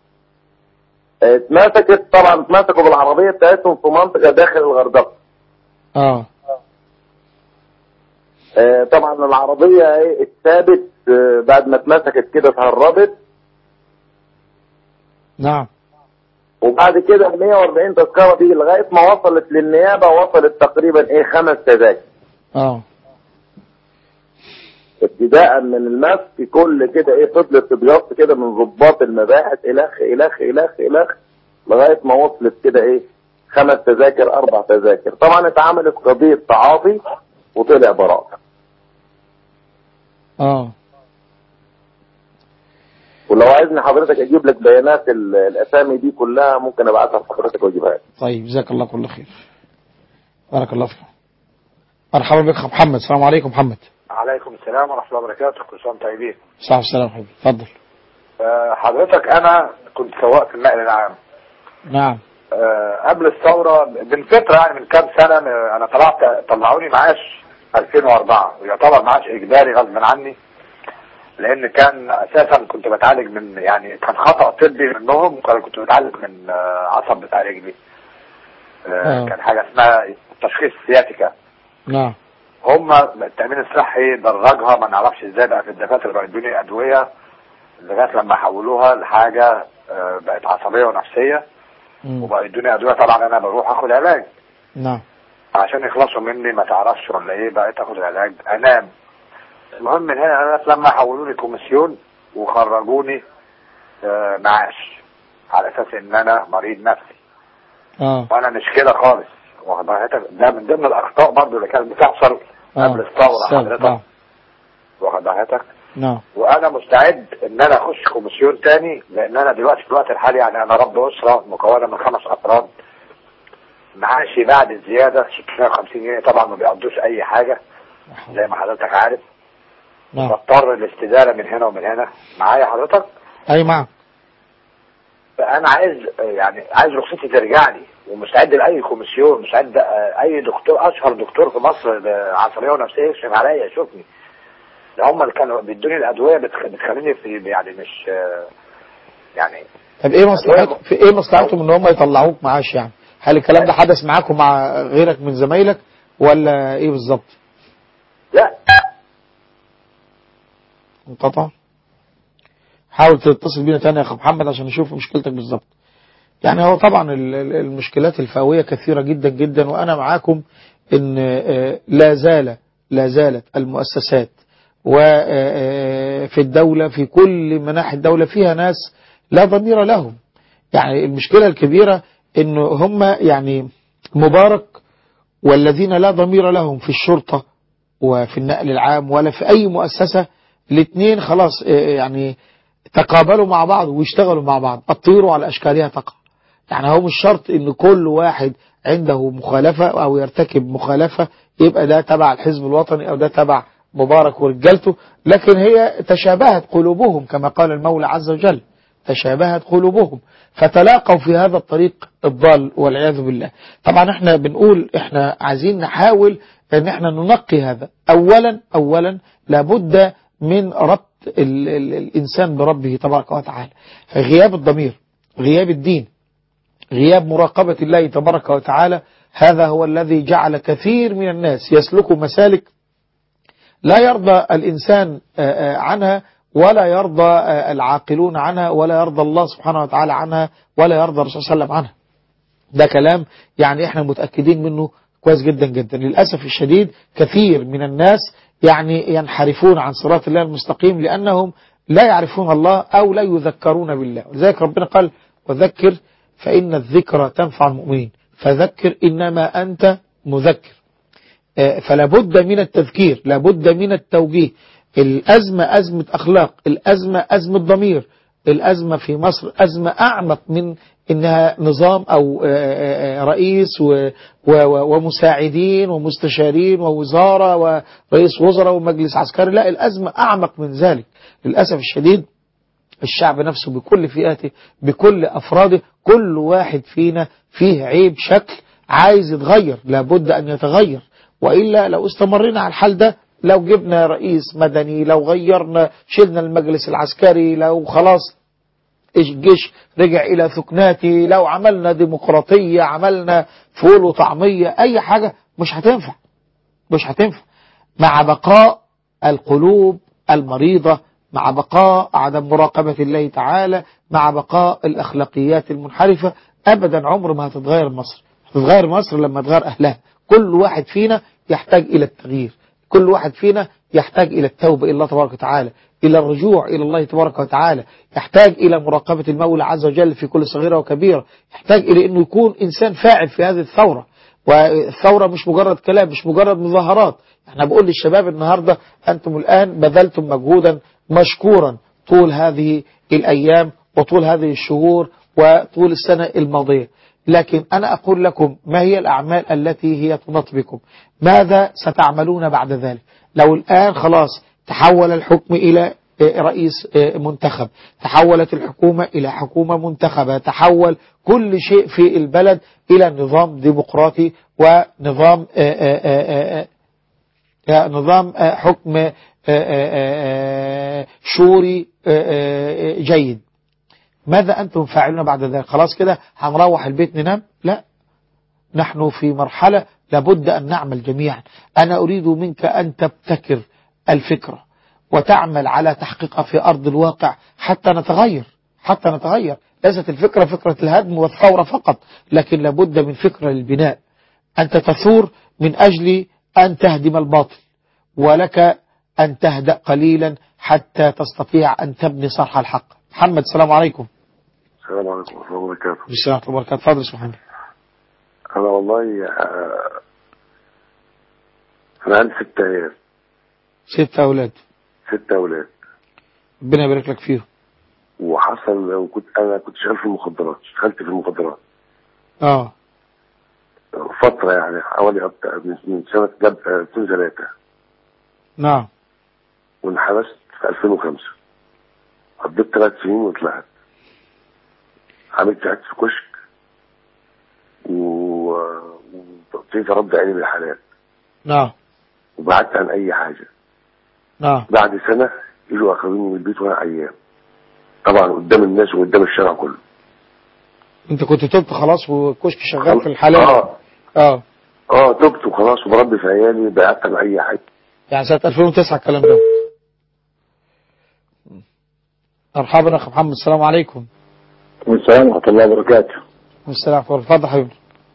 اتمسكت طبعا، اتمسكوا بالعربية بتاعتهم في منطقة داخل الغردقة. اه اه طبعا العربية ايه اتثابت اه بعد ما اتمسكت كده اتهربت. نعم. وبعد كده ال مية وأربعين تذكرة دي لغاية ما وصلت للنيابة وصلت تقريبا ايه خمس تذاكر. اه ابتداء من المسك كل كده ايه فضلت تتجص كده من ضباط المباحث الخ الخ الخ الخ لغايه ما وصلت كده ايه خمس تذاكر اربع تذاكر. طبعا اتعملت قضيه تعاطي وطلع براءه. اه ولو عايزني حضرتك اجيب لك بيانات الاسامي دي كلها ممكن ابعتها لحضرتك واجيبها لك. طيب جزاك الله كل خير، بارك الله فيك. مرحبا بك يا محمد. السلام عليكم محمد. عليكم السلام ورحمة الله وبركاته. كل سنة وانتم طيبين. صح السلام حبيبي، اتفضل. أه حضرتك أنا كنت سواق في النقل العام. نعم. أه قبل الثورة من فترة يعني من كام سنة أنا طلعت طلعوني معاش ألفين وأربعة ويعتبر معاش إجباري غصب عني، لأن كان أساسا كنت بتعالج من يعني كان خطأ طبي منهم، كنت بتعالج من عصب بتاع رجلي. أه كان حاجة اسمها تشخيص سياتيكا. نعم. هم التأمين الصحي درجها ما نعرفش ازاي بقى في الدكاتره بقى يدوني ادويه لغايه لما حولوها لحاجه بقت عصبيه ونفسيه، وبقى يدوني ادويه. طبعا انا بروح اخد علاج. نعم. عشان يخلصوا مني ما تعرفش ولا ايه، بقيت اخد علاج انام. المهم من هنا لغايه لما حولوني كوميسيون وخرجوني معاش على اساس ان انا مريض نفسي. اه وانا مش كده خالص. واخد بالك؟ ده من ضمن الاخطاء برضه اللي كانت بتحصل قبل الثوره حضرتك. واخد بالك؟ نعم. وانا مستعد ان انا اخش كوميسيون تاني، لان انا دلوقتي في الوقت الحالي يعني انا رب اسره مكونه من خمس افراد. معاشي بعد الزياده ستمائة وخمسين جنيه، طبعا ما بيقضوش اي حاجه زي ما حضرتك عارف. نعم. بضطر الاستداره من هنا ومن هنا. معايا حضرتك؟ اي معك. فانا عايز يعني عايز رخصتي ترجع لي، ومستعد لاي كوميسيون، مستعد اي دكتور، اشهر دكتور في مصر عصبيه ونفسيه يكشف عليا يشوفني. ده هم اللي كانوا بيدوني الادويه بتخليني في يعني مش يعني. طب ايه مصلحتهم في ايه مصلحتهم ان هم يطلعوك معاش يعني؟ هل الكلام ده حدث معاك ومع غيرك من زمايلك ولا ايه بالظبط؟ لا انقطع. حاول تتصل بينا تاني يا اخ محمد عشان نشوف مشكلتك بالظبط. يعني هو طبعا المشكلات الفئوية كثيرة جدا جدا، وانا معاكم ان لا زال لا زالت المؤسسات وفي الدولة في كل مناحي الدولة فيها ناس لا ضمير لهم. يعني المشكلة الكبيرة انه هم يعني مبارك والذين لا ضمير لهم في الشرطة وفي النقل العام ولا في اي مؤسسة، الاثنين خلاص يعني تقابلوا مع بعض ويشتغلوا مع بعض، الطير على اشكالها تقع. يعني هو مش شرط ان كل واحد عنده مخالفة او يرتكب مخالفة يبقى ده تبع الحزب الوطني او ده تبع مبارك ورجالته، لكن هي تشابهت قلوبهم كما قال المولى عز وجل، تشابهت قلوبهم فتلاقوا في هذا الطريق الضال والعياذ بالله. طبعا احنا بنقول احنا عايزين نحاول ان احنا ننقي هذا. اولا اولا لابد من ربط ال ال الانسان بربه تبارك وتعالى. غياب الضمير، غياب الدين، غياب مراقبة الله تبارك وتعالى، هذا هو الذي جعل كثير من الناس يسلكوا مسالك لا يرضى الإنسان عنها ولا يرضى العاقلون عنها ولا يرضى الله سبحانه وتعالى عنها ولا يرضى الرسول صلى الله عليه وسلم عنها. ده كلام يعني احنا متأكدين منه كويس جدا جدا. للأسف الشديد كثير من الناس يعني ينحرفون عن صراط الله المستقيم لأنهم لا يعرفون الله أو لا يذكرون بالله. ولذلك ربنا قال وذكر فإن الذكرى تنفع المؤمنين، فذكر إنما أنت مذكر. فلا بد من التذكير، لا بد من التوجيه. الأزمة أزمة أخلاق، الأزمة أزمة ضمير، الأزمة في مصر أزمة أعمق من إنها نظام أو رئيس ومساعدين ومستشارين ووزارة ورئيس وزراء ومجلس عسكري. لا، الأزمة أعمق من ذلك للأسف الشديد. الشعب نفسه بكل فئاته بكل أفراده، كل واحد فينا فيه عيب شكل عايز يتغير، لابد أن يتغير، وإلا لو استمرنا على الحال ده، لو جبنا رئيس مدني، لو غيرنا شلنا المجلس العسكري، لو خلاص الجيش رجع إلى ثكناته، لو عملنا ديمقراطية، عملنا فول وطعمية، أي حاجة مش هتنفع مش هتنفع مع بقاء القلوب المريضة، مع بقاء عدم مراقبة الله تعالى، مع بقاء الأخلاقيات المنحرفة. أبدا عمر ما هتتغير مصر. هتتغير مصر لما تغير أهلها. كل واحد فينا يحتاج إلى التغيير، كل واحد فينا يحتاج إلى التوبة إلى الله تبارك وتعالى، إلى الرجوع إلى الله تبارك وتعالى، يحتاج إلى مراقبة المولى عز وجل في كل صغيرة وكبيرة، يحتاج إلى أنه يكون إنسان فاعل في هذه الثورة. والثورة مش مجرد كلام، مش مجرد مظاهرات. احنا بقول للشباب النهاردة أنتم الآن بذلتم مجهودا مشكورا طول هذه الأيام وطول هذه الشهور وطول السنة الماضية، لكن أنا أقول لكم ما هي الأعمال التي هي تنط بكم؟ ماذا ستعملون بعد ذلك؟ لو الآن خلاص تحول الحكم إلى رئيس منتخب، تحولت الحكومة إلى حكومة منتخبة، تحول كل شيء في البلد إلى نظام ديمقراطي ونظام نظام حكم شوري جيد، ماذا أنتم فاعلون بعد ذلك؟ خلاص كده هنروح البيت ننام؟ لا، نحن في مرحلة لابد أن نعمل جميعا. أنا أريد منك أن تبتكر الفكرة وتعمل على تحقيقها في أرض الواقع حتى نتغير حتى نتغير. ليست الفكرة فكرة الهدم والثورة فقط، لكن لابد من فكرة للبناء. أنت تثور من أجل أن تهدم الباطل، ولك أن تهدأ قليلا حتى تستطيع أن تبني صرح الحق. محمد، السلام عليكم. السلام عليكم ورحمة الله وبركاته. السلام عليكم ورحمة الله وبركاته. فضل محمد. أنا والله أنا عندي ست عيال. ست أولاد. ست أولاد. ربنا يبارك لك فيهم. وحصل وكنت أنا كنت شغال في المخدرات، اشتغلت في المخدرات. آه. فترة يعني حوالي أكتر من سنة جاب ألفين وثلاثة. نعم. وانحبست في ألفين وخمسة. قضيت ثلاث سنين وطلعت. عملت قعدت في كشك و وابتديت ارد عيني بالحلال. نعم. وبعدت عن اي حاجه. نعم. بعد سنه يجوا اخذوني من البيت وانا عيان، طبعا قدام الناس وقدام الشارع كله. انت كنت تبت خلاص وكشك شغال في الحلال؟ اه اه اه تبت وخلاص وبربي في عيالي، بعدت عن اي حاجه. يعني سنه ألفين وتسعة الكلام ده. مرحبا اخ محمد، السلام عليكم. السلام ورحمة الله وبركاته. السلام عليكم. اتفضل حبيبي.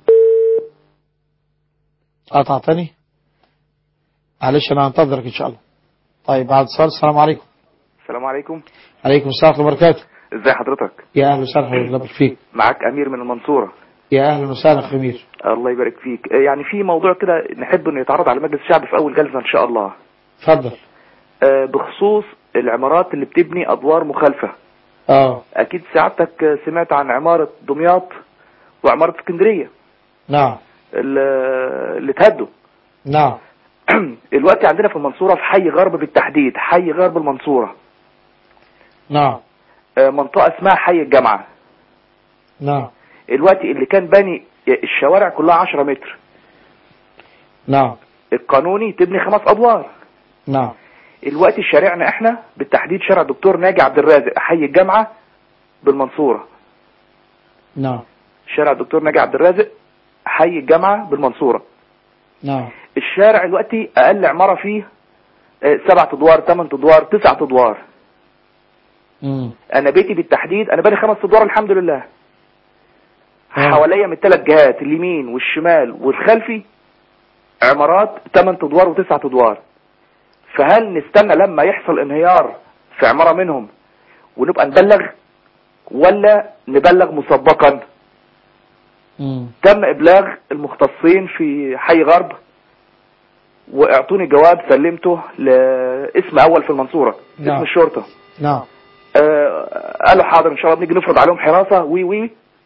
قطعتني؟ معلش انا هنتظرك ان شاء الله. طيب بعد الصلاة. السلام عليكم. السلام عليكم. عليكم السلام ورحمة الله وبركاته. ازي حضرتك؟ يا اهلا وسهلا حبيبي، الله يبارك فيك. معاك امير من المنصورة. يا اهلا وسهلا اخ امير. الله يبارك فيك. يعني في موضوع كده نحب انه يتعرض على مجلس الشعب في اول جلسة ان شاء الله. اتفضل. آه بخصوص العمارات اللي بتبني ادوار مخالفة. اه اكيد سعادتك سمعت عن عمارة دمياط وعمارة اسكندرية. نعم. اللي اتهدوا. نعم. دلوقتي عندنا في المنصورة في حي غرب بالتحديد، حي غرب المنصورة. نعم. منطقة اسمها حي الجامعة. نعم. دلوقتي اللي كان باني الشوارع كلها عشرة متر. نعم. القانوني تبني خمس ادوار. نعم. دلوقتي شارعنا احنا بالتحديد شارع دكتور ناجي عبد الرازق حي الجامعة بالمنصورة. نعم. شارع دكتور ناجي عبد الرازق حي الجامعة بالمنصورة. نعم. الشارع دلوقتي اقل عمارة فيه سبعة ادوار، ثمان ادوار، تسعة ادوار. مم. انا بيتي بالتحديد انا باني خمس ادوار الحمد لله. حواليا من ثلاث جهات، اليمين والشمال والخلفي، عمارات ثمان ادوار وتسعة ادوار. فهل نستنى لما يحصل انهيار في عمارة منهم ونبقى نبلغ، ولا نبلغ مسبقا؟ مم. تم ابلاغ المختصين في حي غرب واعطوني جواب سلمته لاسم اول في المنصورة. نعم. اسم الشرطة. نعم. آه قالوا حاضر ان شاء الله بنيجي نفرض عليهم حراسة وي وي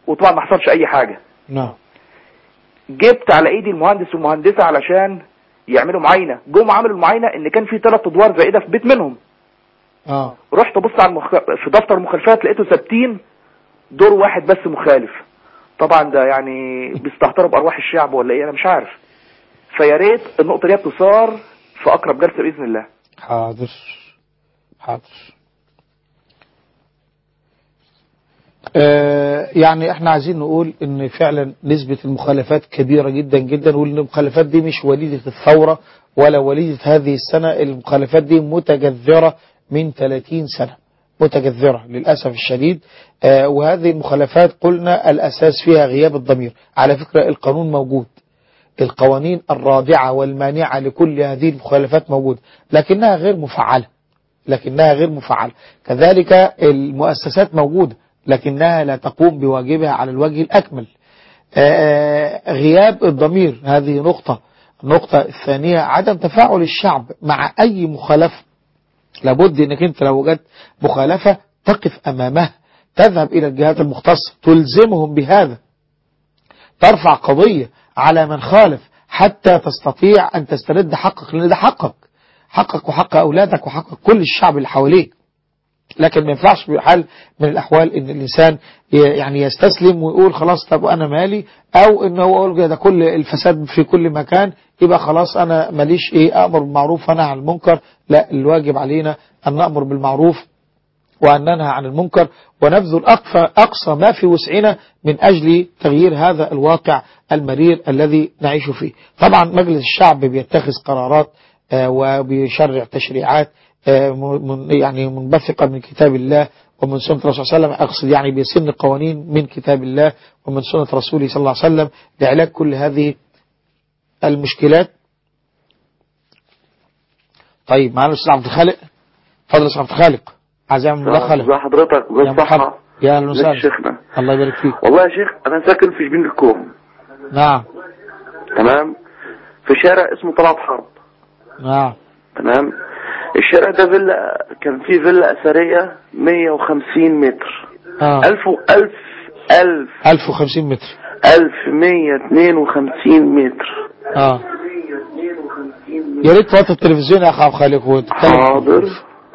وطبعا ما حصلش اي حاجة. نعم. جبت على ايدي المهندس والمهندسة علشان يعملوا معاينة، جم عملوا المعاينة ان كان في ثلاث ادوار زائدة في بيت منهم. اه رحت ابص على المخ... في دفتر المخالفات لقيته ثابتين دور واحد بس مخالف. طبعا ده يعني بيستهتروا بارواح الشعب ولا ايه، انا مش عارف. فيا ريت النقطة دي تثار في اقرب جلسة باذن الله. حاضر حاضر. آه يعني احنا عايزين نقول ان فعلا نسبة المخالفات كبيرة جدا جدا، وان المخالفات دي مش وليدة الثورة ولا وليدة هذه السنة، المخالفات دي متجذرة من ثلاثين سنة، متجذرة للأسف الشديد. آه وهذه المخالفات قلنا الأساس فيها غياب الضمير. على فكرة القانون موجود، القوانين الرادعة والمانعة لكل هذه المخالفات موجودة، لكنها غير مفعلة، لكنها غير مفعلة. كذلك المؤسسات موجودة لكنها لا تقوم بواجبها على الوجه الأكمل. آه غياب الضمير هذه نقطة. النقطة الثانية عدم تفاعل الشعب مع أي مخالفة. لابد انك انت لو وجدت مخالفة تقف امامها، تذهب الى الجهات المختصة تلزمهم بهذا، ترفع قضية على من خالف حتى تستطيع ان تسترد حقك، لان ده حقك، حقك وحق اولادك وحق كل الشعب اللي حواليك. لكن ما ينفعش بحال من الاحوال ان الانسان يعني يستسلم ويقول خلاص طب انا مالي، او ان هو يقول ده كل الفساد في كل مكان يبقى خلاص انا ماليش ايه، امر بالمعروف ونهى عن المنكر. لا، الواجب علينا ان نامر بالمعروف وان ننهى عن المنكر، ونبذل اقصى اقصى ما في وسعنا من اجل تغيير هذا الواقع المرير الذي نعيش فيه. طبعا مجلس الشعب بيتخذ قرارات آه وبيشرع تشريعات من يعني منبثقة من كتاب الله ومن سنة الرسول صلى الله عليه وسلم، أقصد يعني بيسن قوانين من كتاب الله ومن سنة رسوله صلى الله عليه وسلم لعلاج كل هذه المشكلات. طيب معنا الأستاذ عبد الخالق. اتفضل يا أستاذ عبد الخالق، عايز اعمل مداخلة. ازي حضرتك؟ بالصحة يا أهلا وسهلا شيخنا. الله يبارك فيك. والله يا شيخ أنا ساكن في شبين الكوم. نعم. تمام. في شارع اسمه طلعت حرب. نعم. تمام. الشارع ده فيلا، كان فيه فيلا أثرية مية وخمسين متر. آه. ألف و ألف ألف ألف وخمسين متر. ألف مية اتنين وخمسين متر. اه يا ريت توطي التلفزيون يا أخي عبد الخالق وتتكلم. حاضر.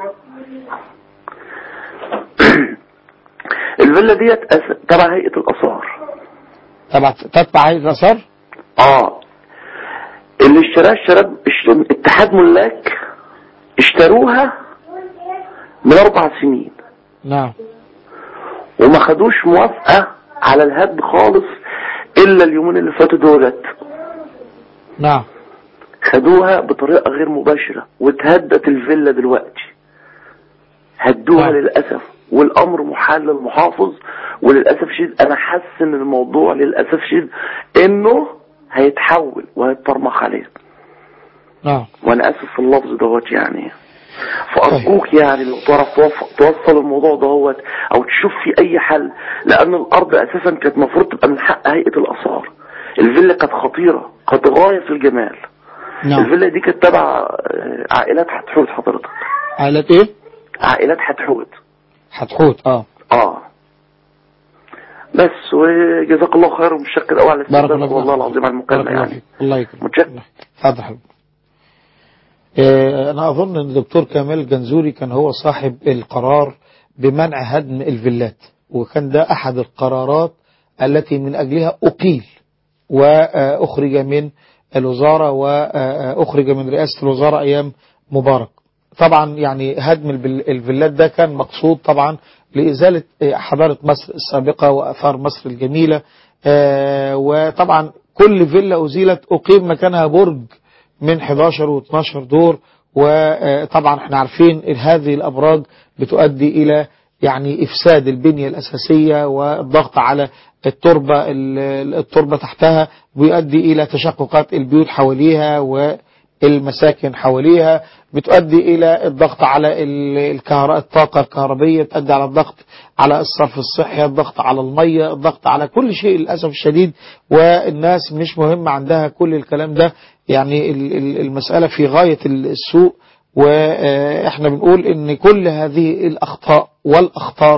الفيلا ديت أس... تبع هيئة الآثار. تبع تتبع هيئة الآثار؟ اه اللي اشتراها الشباب اتحاد ملاك، اشتروها من اربع سنين. نعم. وما خدوش موافقة على الهد خالص الا اليومين اللي فاتوا دولت. نعم. خدوها بطريقة غير مباشرة واتهدت الفيلا دلوقتي، هدوها. نعم. للأسف، والامر محال للمحافظ، وللأسف شديد انا حاسس ان الموضوع للأسف شديد انه هيتحول وهيتطرمخ عليه. نعم. وانا اسف في اللفظ دوت يعني. فارجوك يعني لو تعرف توصل الموضوع دوت او تشوف في اي حل، لان الارض اساسا كانت المفروض تبقى من حق هيئة الاثار. الفيلا كانت خطيرة، كانت غاية في الجمال. نعم. الفيلا دي كانت تبع عائلات حتحوت حضرتك. عائلات ايه؟ عائلات حتحوت. حتحوت اه اه بس. وجزاك الله خير ومشكر قوي على الاستفادة والله العظيم على المكالمة يعني. الله يكرمك. متشكر. حاضر حبيبي. اه انا اظن ان الدكتور كمال الجنزوري كان هو صاحب القرار بمنع هدم الفيلات، وكان ده احد القرارات التي من اجلها اقيل واخرج من الوزارة واخرج من رئاسة الوزارة ايام مبارك. طبعا يعني هدم الفيلات ده كان مقصود طبعا لإزالة حضارة مصر السابقة وأثار مصر الجميلة. وطبعا كل فيلا أزيلت أقيم مكانها برج من حداشر واثناشر دور. وطبعا احنا عارفين هذه الأبراج بتؤدي إلى يعني إفساد البنية الأساسية والضغط على التربة التربة تحتها، ويؤدي إلى تشققات البيوت حواليها والمساكن حواليها، بتؤدي إلى الضغط على الكهرباء، الطاقة الكهربية، تؤدي على الضغط على الصرف الصحي، الضغط على المية، الضغط على كل شيء للأسف الشديد. والناس مش مهم عندها كل الكلام ده، يعني المسألة في غاية السوء. وإحنا بنقول إن كل هذه الأخطاء والأخطار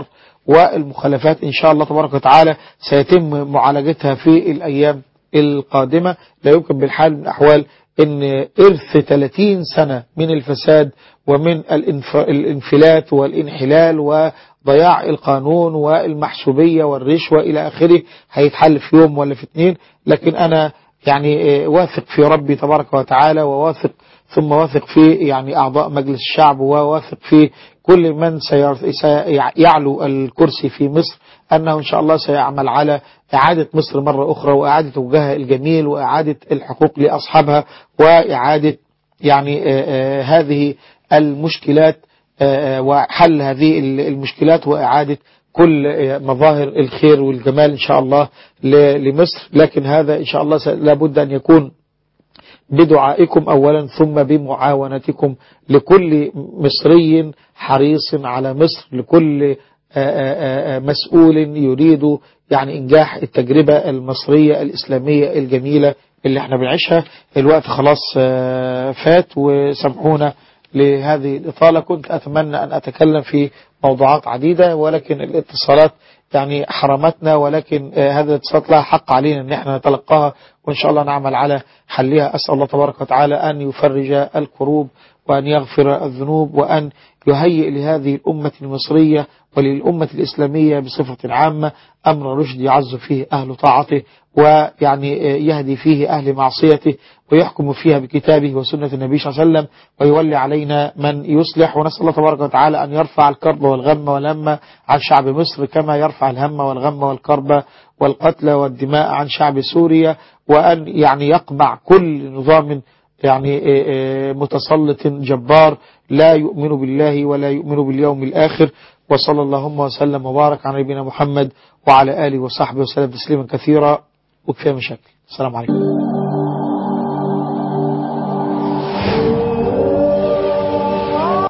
والمخالفات إن شاء الله تبارك وتعالى سيتم معالجتها في الأيام القادمة. لا يمكن بالحال من الأحوال أن إرث ثلاثين سنة من الفساد ومن الانفلات والانحلال وضياع القانون والمحسوبية والرشوة إلى آخره هيتحل في يوم ولا في اثنين. لكن أنا يعني واثق في ربي تبارك وتعالى، وواثق ثم واثق في يعني أعضاء مجلس الشعب، وواثق في كل من سيعلو الكرسي في مصر أنه إن شاء الله سيعمل على إعادة مصر مرة أخرى، وإعادة وجهها الجميل، وإعادة الحقوق لأصحابها، وإعادة يعني آآ آآ هذه المشكلات وحل هذه المشكلات، وإعادة كل مظاهر الخير والجمال إن شاء الله لمصر. لكن هذا إن شاء الله لابد أن يكون بدعائكم أولا، ثم بمعاونتكم لكل مصري حريص على مصر، لكل مسؤول يريد يعني إنجاح التجربة المصرية الإسلامية الجميلة اللي احنا بنعيشها. الوقت خلاص فات وسامحونا لهذه الإطالة. كنت أتمنى أن أتكلم في موضوعات عديدة ولكن الاتصالات يعني حرمتنا، ولكن هذا الاتصالات لها حق علينا أن احنا نتلقاها وإن شاء الله نعمل على حلها. أسأل الله تبارك وتعالى أن يفرج الكروب وأن يغفر الذنوب وأن يهيئ لهذه الأمة المصرية وللأمة الإسلامية بصفة عامة أمر رشد يعز فيه أهل طاعته، ويعني يهدي فيه أهل معصيته، ويحكم فيها بكتابه وسنة النبي صلى الله عليه وسلم، ويولي علينا من يصلح. ونسأل الله تبارك وتعالى أن يرفع الكرب والغم والهم عن شعب مصر كما يرفع الهم والغم والكرب والقتل والدماء عن شعب سوريا، وأن يعني يقمع كل نظام يعني متسلط جبار لا يؤمن بالله ولا يؤمن باليوم الآخر. وصلى اللهم وسلم وبارك على نبينا محمد وعلى آله وصحبه وسلم تسليما كثيرا، وكفاية مشاكل. السلام عليكم.